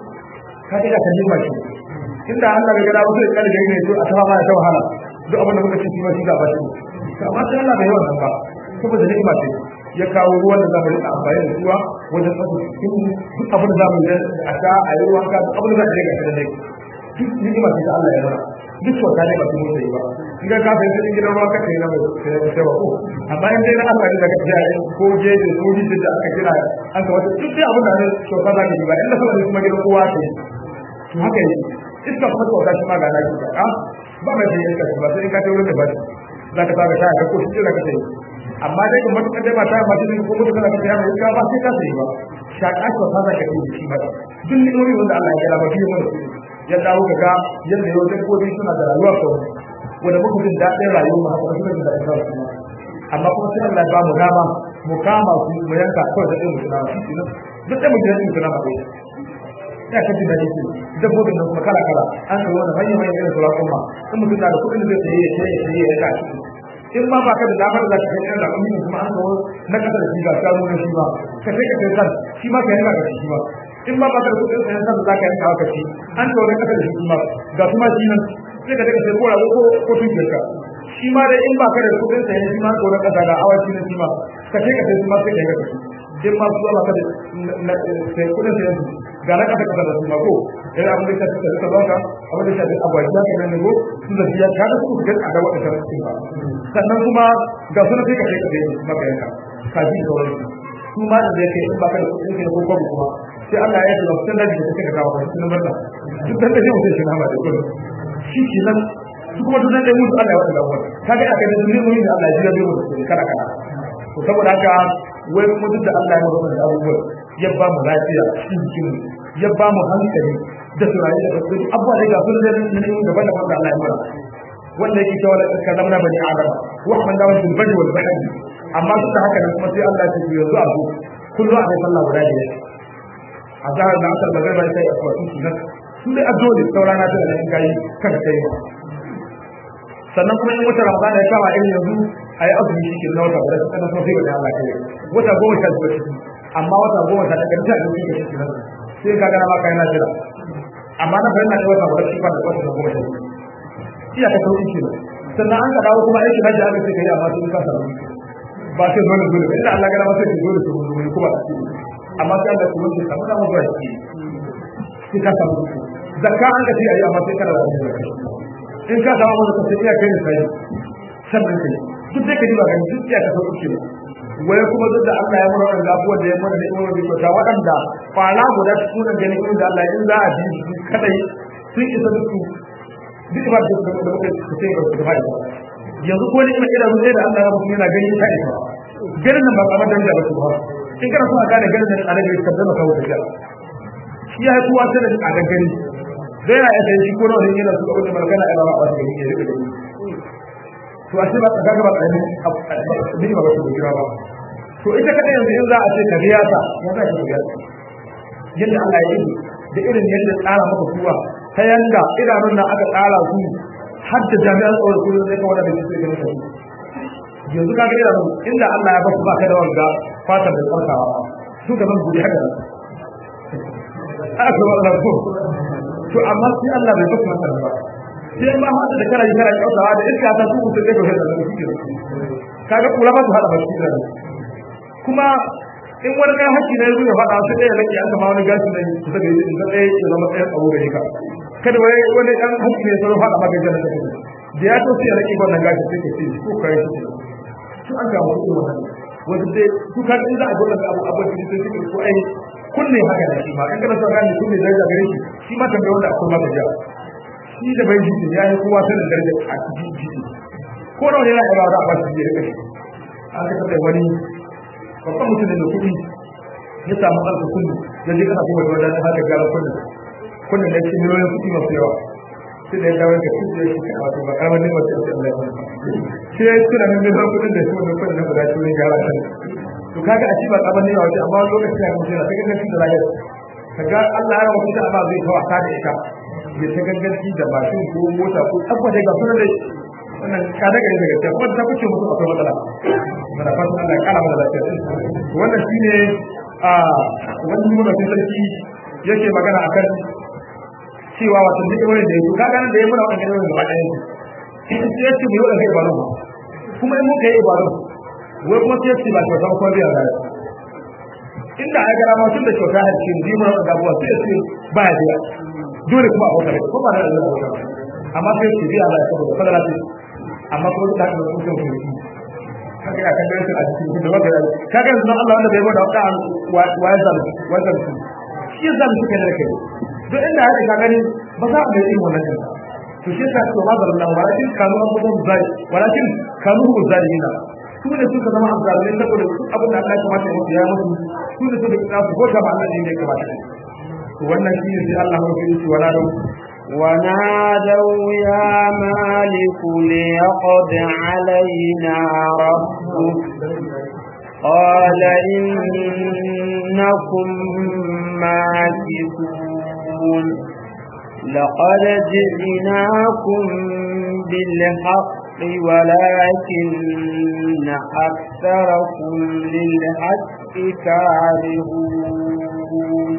Speaker 2: ka ga ka nima shi inda Allah bai gada wasu da gari ne to a tafa ma ta wahala duk abin da muka ci kuma shi ga ba shi amma sai Allah bai yi wannan ba saboda ni'ima ce ya kawo ruwan da zamu rika amfani da ruwa wajen tsaka cikin duk abin da zamu yi a sha a yi ruwan ka duk abin da zai ga da dai duk ni'ima ce da Allah ya mana duk wata ne ba su mutu ba in ga ka fahimta cikin ruwa ka kai na mai sai ba ko amma in dai na Allah ne daga jiya ko je da ko ji da aka kira an ka wata duk sai abin da ne to ka zaka ji ba inda saboda kuma gidan kowa ce to haka yake iska kuma to ka shi ma ga na ji ba ba mai sai iska ba sai in ka tayi wurin da ba za ka saka ta ko shi da ka tayi amma dai kuma duk da ba ta ba shi ko mutum kana tayi ba iska ba sai ka tayi ba shaka ko ta zaka tayi shi ba duk ne wanda Allah ya kira ba shi ne ya dawo ga yadda yau dabbobi suna da rayuwa ko wanda muka jin daɗin rayuwa haka suna jin daɗin rayuwa amma kuma sai Allah ya ba mu dama mu kama su mu yanka kawai da mu tuna shi ne duk da mu ji daɗin tuna ba ya kace da yake dabbobin nan kuma kala kala an ga wannan hanya mai irin sura kuma in mutum na da kuɗin zai saye ya saye ya yanka shi in ma ba ka da damar da ka yanka kuma kuma an ga na kasa da shi ga samu na shi ba ka sai ka kai kan shi ma ka yanka shi ba in ma ba ka da kudin sayan san da zaka yanka haka shi an taure kasa da shi kuma ga kuma shi nan sai ka daga sai ko rago ko ko tuka shi ma dai in ba ka da kudin sayan shi ma taure kasa ga awaci na shi ma ka sai ka sai shi ma sai ka yanka shi in ma su ba ka da sai kudin sayan ga na kasa kasa da su ma ko eh abin da ka ka baka abin da ka abwaji ka ne go su da biya ka da su ga a ga wata shi ba sannan kuma ga su sai ka sai ka sai maka yanka ka ji kawai su ma da zai kai in ba ka da kudin sayan ko kuma sai Allah ya tsara sun da kake da kawo sun barka duk da dai mutum shi na ba da kullu shi ke nan su kuma duk da dai mutum Allah ya wada lafiya kaga aka da duniya mun da Allah ya jira mu da kada kada to saboda haka wai kuma duk da Allah ya mu da abubuwa ya ba mu lafiya shi jikin ya ba mu hankali da tunani da duk abubuwa da ga sun da ne gaban da Allah ya mura wanda yake cewa da kazamna bani adam wa man dawo bil badi wal bahri amma duk da haka ne kuma sai Allah ya ce yanzu a zo kullu a sallah guda ne a zahar da aka magana sai a kwatin shi nan su dai addu'o'i saurana da nan kai kan kai ba sannan kuma in wata Ramadan ya kama irin yanzu ayi azumi shi ke na wata guda sannan kuma sai da Allah kai wata goma sha biyu amma wata goma sha daga ta dauki shi ke nan sai ka gana ma kai na jira amma na bayyana da wata guda shi ba da wata goma sha biyu iya ka sauki shi sannan an ka dawo kuma aiki hajji aka ce kai amma sai ka samu ba sai dole dole inda Allah gana ma sai dole su dole kuma amma sai Allah kuma sai samu da mu ba shi sai ka samu zakka an ka ce ayi amma sai kana da zakka in ka samu wanda ka sai kai ne sai sannan kai duk da kaji ba ga duk ya ka sauke shi wai kuma duk da Allah ya mura wannan gafuwa da ya mura da imanu da ta wadanda fara guda sunan da ne da Allah in za a ji su kadai sun isa duk duk ba da da muke sai ba da bai yanzu ko ne ina ira mun da Allah ya mutum yana gani ta ita ganin nan ba kamar dan da ba su ba in kana so a gane ganin nan a daga kaddar maka wuta ga shi ya kuwa sai da a gani zai na ya sai ko nawa ne yana su ga wannan magana ina ba a wani gani ne rike da to a ce ba ka ga ba kai ne ba ba su kira ba to ita kada yanzu in za a ce ka biya ta ya za ki biya yadda Allah ya yi da irin yadda tsara maka kuwa ta yanda idanun nan aka tsara su har da jami'an tsaro kullum sai ka wada da shi sai ka yanzu ka ga idanun inda Allah ya ba ku ba ka da wanda fatar da tsarkawa su ga zan gudu haka aka ba Allah ko to amma sai Allah bai baka masa ba sai ma hada da kara kara kautawa da iska ta su sai ka ga da shi kaga kula ba su hada ba shi da kuma in wani kai haƙƙi ne zuwa faɗa sai dai rake an kama wani gashi ne kusa da yi da tsaye ya zama tsaye tsaro gare ka kada wai wani dan haƙƙi ne sai faɗa maka janna da ya to sai ya rake wannan gashi sai ka ce ko kai shi to an ga mutum wannan wanda dai su ka inda a gurin abu abu da sai su ko ai kunne haka da shi ma in kana so gane kunne da ga gare shi shi ma tambaye wanda akwai maka ja shi da bai ji ya yi kowa sanin darajar a cikin jiki ko nawa ne yana yawa da ba shi ya rike an ka tabbata wani babban mutum ne da kuɗi ya samu ƙarfi kullu ya je kana kuma da wajen haka gyara kullum kullum da shi miliyoyin kuɗi masu yawa sai da ya dawo da kuɗi ya shi wato ba karamar ne masu yawa Allah ya sai ya tuna min miliyoyin kuɗin da shi wannan kuɗin na guda shi ne gyara kan to kaga a ci ba karamar ne wato amma lokacin ya mutu yana ta gangaci da rayuwa kaga Allah ya rawa kuɗi Allah zai kawo ta da ita ya ta gangaci da mashin ko mota ko tabbata ga sunan dai wannan kada gare da gaskiya kuma ta kuce musu akwai matsala mana fatan Allah ya kara mana lafiya wannan shine a wannan mutum sarki yake magana akan cewa wato ne wurin da yake kaga nan da yake muna wannan wurin gaba ɗaya sai ya ce mu yi wannan ibadu kuma in muka yi ibadu wai kuma sai ya ce ba ta san ko biya da inda ai gara ma tun da kyauta a cikin jima da gabuwa sai ya ce ba ya biya dole kuma a wata ko ba da Allah amma sai ya ce biya Allah ya saboda fadala ce amma ko da haka da mutum ne kaga ya kaga shi a cikin da wanda kaga yanzu Allah wanda bai gwada wata wa ya zalu wanda shi ya zalu kai da kai don inda haka ka gani ba za a mai irin wannan din to shi yasa to ma Allah walakin kanu abubuwan zai walakin kanu hu zalimina su ne suka zama azzalimin saboda abin da Allah ya kamata ya mutu ya mutu su ne suka kira su gota ba Allah ne ya kamata to wannan shi ne sai Allah ya yi wala da
Speaker 1: ونادوا يا مالك ليقض علينا ربك قال إنكم ماكثون لقد جئناكم بالحق ولكن أكثركم للحق كارهون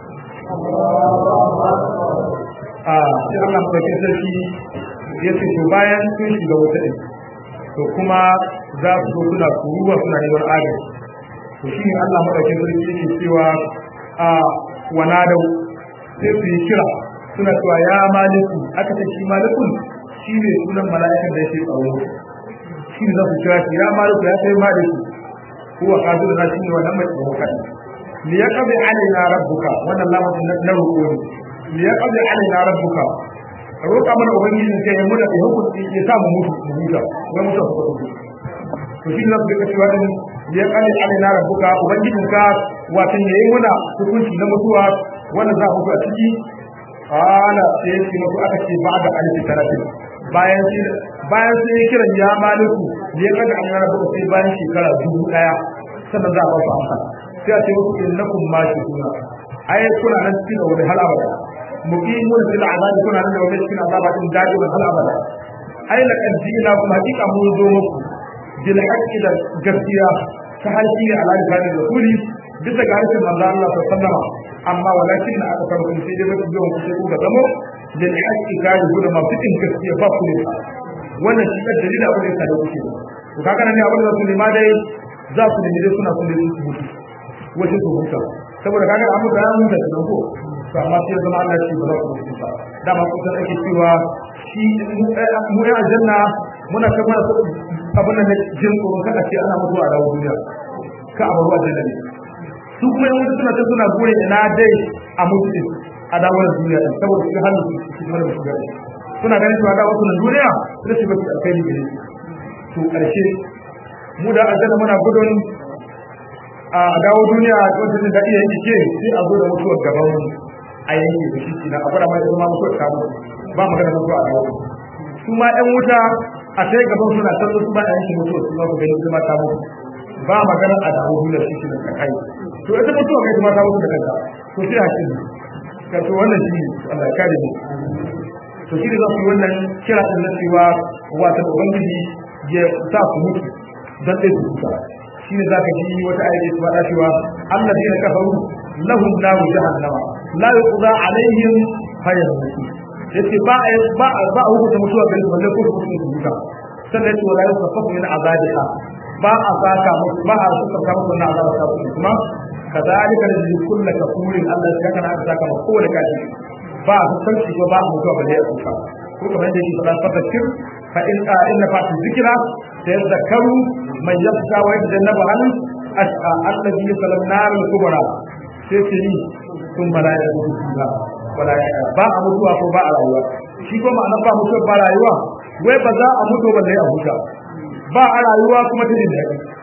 Speaker 2: a sai Allah mai sarki ya ce to bayan sun shiga wuta din to kuma za su zo suna kuruwa suna neman agaji to shi ne Allah madaukakin sarki yake cewa a wanadau sai su yi kira suna cewa ya maliku aka ce shi malikun shi ne sunan mala'ikan da yake tsaro shi ne za su kira shi ya maliku ya kai maliku huwa qadir na shi ne wannan mai tsaro kai li yaqbi alaina rabbuka wannan lamarin na roƙo ne li yaqdi alaina rabbuka roƙa mana ubangiji sai ya muna ya hukunci ya samu mutu mu huta wai mutu ko ko to shi ne da cewa din li yaqdi alaina rabbuka ubangijin ka wato yayi muna hukunci na mutuwa wanda za ku a ciki ala sai shi mutu aka ce ba'da alif sanatin bayan shi bayan sai kira ya maliku li yaqdi alaina rabbuka sai bayan shekara dubu daya sannan za a ba su amsa sai a ce muku innakum mashikuna ai kuna nan cikin wani halaba muqimun fil azab kuna nan da wani cikin azaba din daji wal halaba ai la kan jina kuma hakika mun zo muku bil haqqi da gaskiya ta halki ne ala da rasuli bisa ga harshen manzo Allah sallallahu alaihi wasallam amma walakin na aka farko sai dai mutum yau sai ku ga zamo bil haqqi ka yi da mafitin gaskiya ba ku ne wannan shi da dalilin abin da ya kuke to kaga nan ne abin da su ne ma dai za su ne dai suna su ne su mutu wajen su huta saboda kaga an mutu an mutu da ko to amma sai zama Allah shi ba za ku mutu ba da ma kusan ake cewa shi mu ya aljanna muna kamar abin da jin ko kada ce ana mutuwa a duniya ka a ruwa aljanna ne su kuma yan mutu suna ta suna gure ina dai a mutu a dawar duniya saboda shi halin su shi kuma da su gari suna ganin cewa da wasu na duniya da shi ba su alkhairi gare to karshe mu da aljanna muna gudun a dawo duniya wanda da iya yi ke sai a zo da mutuwar gaban mu a yanke da shi na akwai mai kuma mutuwar ta mu ba magana mutuwa a dawo su ma ɗan wuta a sai gaban suna san su ba a yanke mutuwar su ba ku gani kuma ta mu ba magana a dawo duniya shi ne ka kai to ita mutuwa kai kuma ta mutu da kanta to sai hakin ka to wannan shi Allah ya kare mu to shi ne za ku yi wannan kira din na cewa wata ubangiji ya sa ku mutu dan dai ku mutu shine zaka ji wata ayati ta fada cewa alladheena kafaru lahum naru jahannama la yuqda alaihim fayamutu yace ba ba ba hukunta mutuwa gare su balle ko su mutu sannan to la yuqaffu min azabiha ba a saka musu ba a saka musu na azaba ta kuma kadalika lillahi kullu kafurin Allah ya kana aka saka musu kowane kaji ba a sauki ko ba a mutuwa balle a kuka ko kamar da yake fada fatakir fa in inna fatu zikra sayadhakkaru man yabqa wa yatanabu hal as'a alladhi yasalam nar al-kubra sai ce ni kun bala ya mutuwa wala ba a mutuwa ko ba a rayuwa shi ko ma'ana ba mutuwa ba rayuwa wai ba za a mutu ba sai a huta ba a rayuwa kuma ta jin daɗi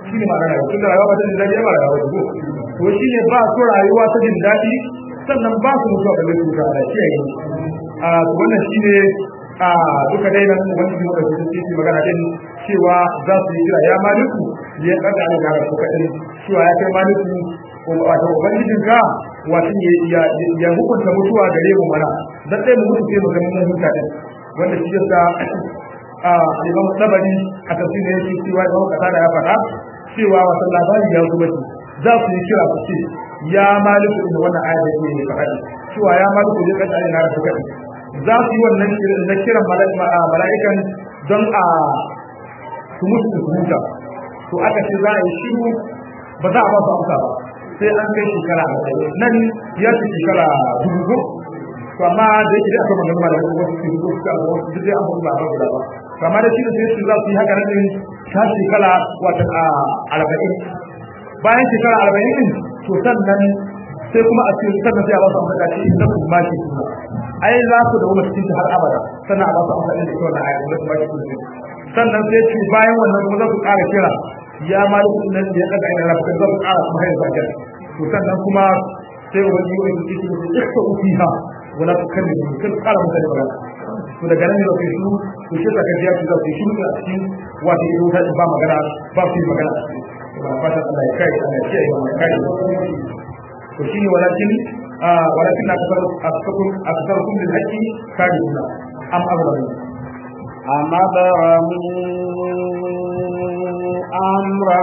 Speaker 2: shine ma'ana rayuwa tunda rayuwa ba ta jin daɗi ba rayuwa ba to shine ba su rayuwa ta jin daɗi sannan ba su mutuwa ba zai tuka da shi yayi a wannan shine a duka dai nan wani mu da su magana din cewa za su yi kira ya maliku ya kada ne ga su kadin cewa ya kai maliku ko wato ubangijin ka wato ya ya hukunta mutuwa gare mu mana dan dai mu mutu sai mu ga mun hukunta din wanda shi yasa a Imam Tabari a tafsirin yake cewa Imam Qatada ya faɗa cewa wato labari ya zuba za su yi kira su ce ya maliku da wannan aya da yake faɗa cewa ya maliku ya kada ne ga su kadin za su yi wannan na kiran mala'ikan don a su musu su huta to aka ce za a yi shiru ba za a ba su amsa ba sai an kai shekara nan ya ce shekara dubu ko to amma da yake da aka magana da wasu su ko su ka wasu duk an ba ba ba ba kamar da shi da sai su za su yi haka nan ta shekara wata arba'in bayan shekara arba'in din to sannan sai kuma a cikin sannan sai a ba su amsa ce inda ku ma shi ai za su dawo cikin har abada sannan a ba su amsa da wannan ayat da kuma shi sannan sai ce bayan wannan kuma za su ƙara kira ya maliku nan da ya daga ina rafa za su ƙara kuma hayar bakin to sannan kuma sai wani yau da yake da ikka ufiha wala tukalli sai ƙara mutane ba to daga nan ne ba sai su to shi da kajiya su za su shi a cikin wato ido ta ba magana ba su magana ba fata Allah ya kai Allah ya kiyaye mu kai to shine walakin ولكن أكثر أكثركم أكثركم للحق كاذبون أم أبرموا
Speaker 1: أم أبرموا أمرا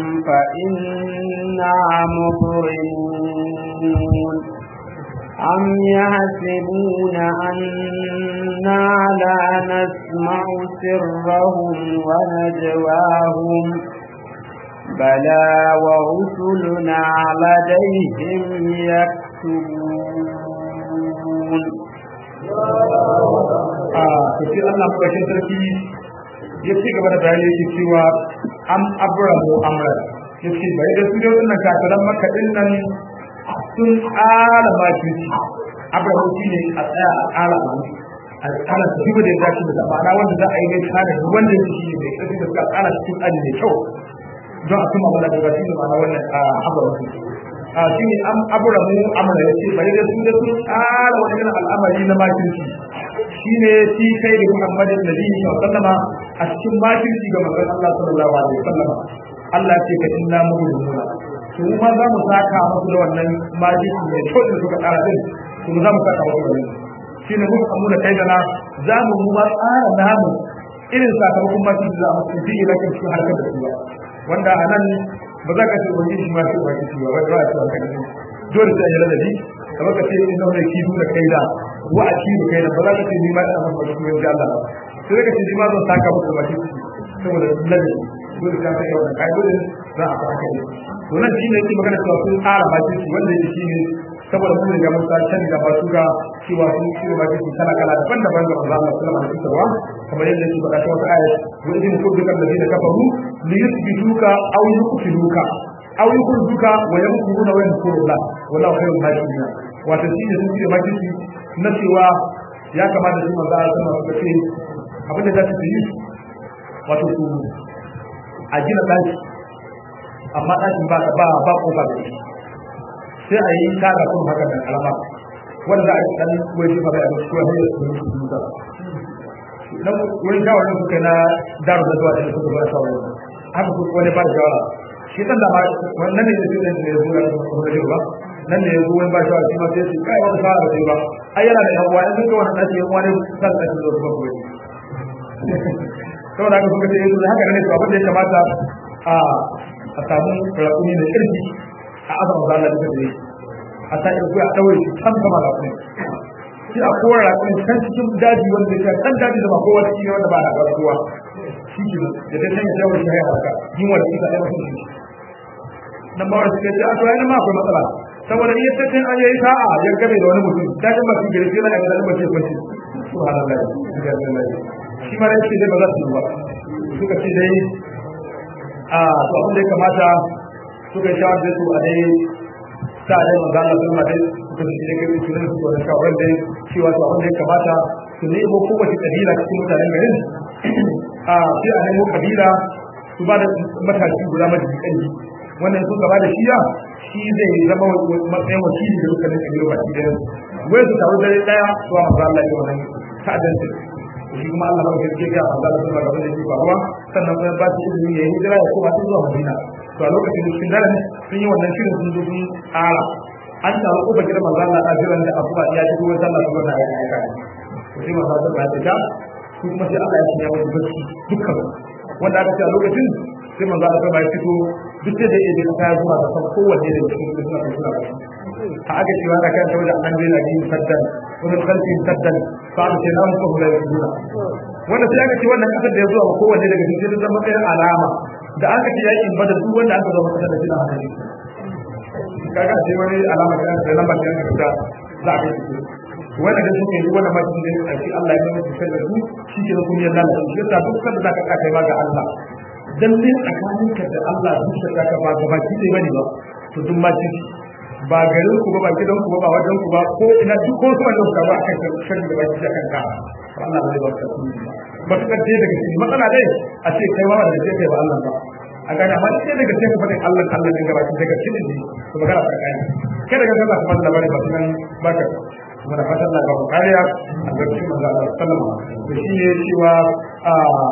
Speaker 1: فإنا مبرمون أم يحسبون أنا لا نسمع سرهم ونجواهم بلى ورسلنا لديهم يكتبون
Speaker 2: آه كثير الله مباشر تركي يسي قبل ذلك يسيوا أم أبرموا أمرا يسي بأيضا سيدي وإننا كاتلم مكة إنن sun ƙara makinci abraham shi ne a tsaya a ƙara makinci a ƙara su duba da ya dace da ma'ana wanda za a yi mai tsara wanda ya shi ne mai ƙarfi da suka ƙara cikin tsari mai kyau don a kuma mana daga shi ne ma'ana wannan abraham a shi ne abraham amara ya ce bari da su da sun ƙara wani irin al'amari na makinci shi ne fi kai da muhammadin nabi sallama a cikin makinci ga manzon Allah sallallahu alaihi wasallam Allah ce ka inna mu'minuna to ma za mu saka musu da wannan majiki mai kyau da suka tsara din kuma za mu saka musu da wannan shine mu amma da kai da na za mu mu ba tsara namu irin sakamakon majiki da za mu ci ila kan cikin harkar da su ba wanda anan ba za ka ce wani shi ma shi ba shi ba ba za ka ce dole sai ya ladabi kamar ka ce inna mai kidu da kai da wa a kidu kai da ba za ka ce ni ma ina ba shi ne da Allah sai ka ce ni ma zan saka musu majiki saboda ladabi dole ka sai wannan kai dole za a fara kai to nan shine yake magana cewa sun ƙara baki su wanda yake shine saboda mun riga mun san can da basu ga cewa sun shi baki su kala kala daban-daban ga Allah sallallahu alaihi wasallam kamar yadda yake faɗa ta wata ayat wa idin kullaka alladhina kafaru li yuthbituka aw yuqtiluka aw yukhrijuka wa yamkuruna wa yamkurullah wallahu khairul makirin wato shine sun ce baki su na cewa ya kamata su manzo Allah sallallahu alaihi wasallam abin da za su yi wato su a gina ɗaki amma ɗakin ba ba ba ko ba sai a yi kada kuma haka da alama wanda a dan wai shi ba da shi ko ne su su da dan wani shawara da suka na daru da zuwa da suka ba shawara haka ko wani ba shawara shi dan da wannan ne da ne da zuwa da kuma da ba nan ne yazo wani ba shawara shi ma sai shi kai wani shawara da ba ai yana da yawa in duka wannan ɗaki yan wani san da su zo ba saboda haka suka ce yanzu haka ne to abin da ya kamata a a samu rakuni da kirki a azama da Allah da dai a ta yi a daure shi can sama da kuma shi a kowa rakuni can cikin daji wanda ya kan daji da ba kowa cikin wanda ba da kowa shi ke da dai san ya daure shi haka yin wanda ita da mutum shi nan ba wanda ke a to ai ma akwai matsala saboda iya tattalin an yayi sa'a ya gabe da wani mutum dajin ba shi gare shi na ga da ba shi kwanci subhanallahi shi ma dai sai ba za su ba suka ce dai a to abin da ya kamata suka shawar da su a dai sa dai manzo Allah sun dai suka ce dai kai su ne su da shawar dai cewa to abin da ya kamata su ne ko kowace kabila cikin mutanen garin a sai a nemo kabila su ba da matashi guda majalisi kanji wannan sun gaba da shiya shi zai zama matsayin wakili da dukkanin kabilu baki ɗaya wai su taru dare ɗaya su wa masu Allah ya wannan ta'addancin shi kuma Allah ba ke ga Allah da kuma gaban da shi faruwa sannan kuma ba shi izini ya hijira ya koma zuwa Madina to a lokacin da cikin daren sun yi wannan shirin sun zo sun ƙara an taru ko bakin manzo Allah a jiran da abuwa ya ji ruwan sallah ko da ya aika to shi manzo Allah ya ta su kuma sai Allah ya shiya musu bacci dukkan wanda aka ce a lokacin sai manzo Allah ya fito duk da da yake ta zuwa da san kowanne da cikin suna suna a aka ce wanda kan tawo da annabi na din saddan wani kalfi saddan fa da sai nan ko da yuna wanda sai aka ce wannan kasar da ya zuwa kowanne daga cikin da zama kai alama da aka ce yakin bada duk wanda aka zo masa da shi da hadisi kaga sai wani alama da da lamba da da za a yi wanda da suke yi wannan mutum ne a shi Allah ya yi masa da su shi ke kun yalla da shi yasa duk sanda zaka ka kai ma ga Allah dan sai tsakaninka da Allah duk da ka ba gaba ki dai bane ba to duk ma ci ba garin ku ba ba gidan ku ba ba wajen ku ba ko ina duk ko su wanda ku ba akan shan da baki da kanka Allah zai ba ka ba ka dai daga cikin matsala dai a ce kai ma da sai kai ba Allah ba a gane amma sai daga cikin fadin Allah Allah din gaba daga cikin ne to magana ta kai kada ka Allah subhanahu wa ta'ala ba sunan baka muna fatan Allah ba kariya a cikin manzo Allah sallama to shi ne cewa a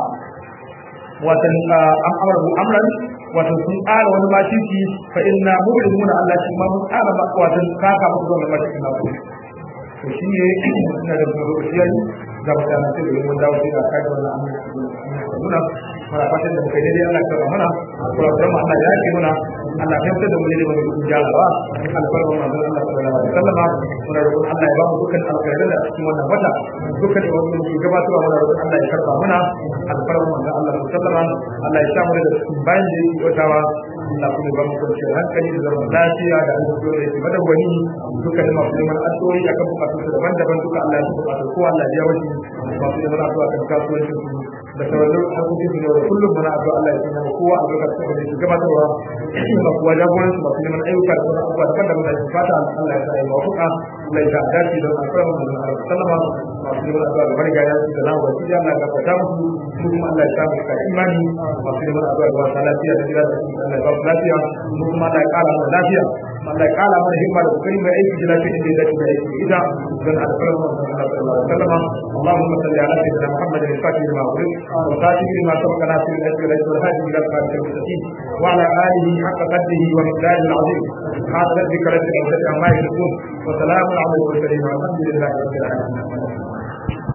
Speaker 2: watan amru amran watan sun ƙara wani mashiki fa inna mu'minuna Allah shi ma mun ƙara ba watan kaka muku wannan mashiki na ku to shi ne ina da kuma lokaci yayi za mu tsaya sai da mun dawo da kai wannan amru muna muna fatan da kai dai Allah ya mana ko da mu Allah ya yi muna Allah ya tsada mu da mu jarawa alfarma manzo Allah sallallahu alaihi wasallam muna roƙon Allah ya ba mu dukkan alkhairai da cikin wannan wata dukkan wannan mu gabatarwa muna roƙon Allah ya karba muna alfarma manzo Allah sallallahu alaihi wasallam Allah ya samu da cikin bayan da yake watawa Allah kuma ba mu kwanciyar hankali da zaman lafiya da alƙawari da yake madawwani dukkan masu neman addu'o'i akan bukatun su daban-daban duka Allah ya bukata ko Allah ya wace masu neman addu'a kan kasuwancin su da sauran harkokin su da kullum muna addu'a Allah ya sanya kowa a lokacin da yake gabatarwa ba kuwa jagoranci masu neman ayyuka da kuma abubuwa daban-daban da yake fata Allah ya sa ya mafuka Allah ya sa dace da alƙawarin manzon Allah sallama masu neman addu'a da marigaya da na wasi da Allah ya fata musu su kuma Allah ya sa mu kai imani masu neman addu'a da wata lafiya da jira da Allah ya ba su lafiya mu kuma Allah ya ƙara mana lafiya Allah ya ƙara mana himma da kokari mai aiki da lafiya da yake da aiki ita dan alƙawarin manzon Allah sallallahu alaihi wasallam Allahumma salli ala sayyidina Muhammad al-Fatih lima ughliq wa khatib lima sabaqa nasir al-ajr wal-hadi ila al-fatih al-mustaqim wa ala alihi haqqa qadrihi wa miqdarihi al-azim subhana rabbika rabbil izzati amma yasifun wa salamun ala al-mursalin walhamdulillahi rabbil alamin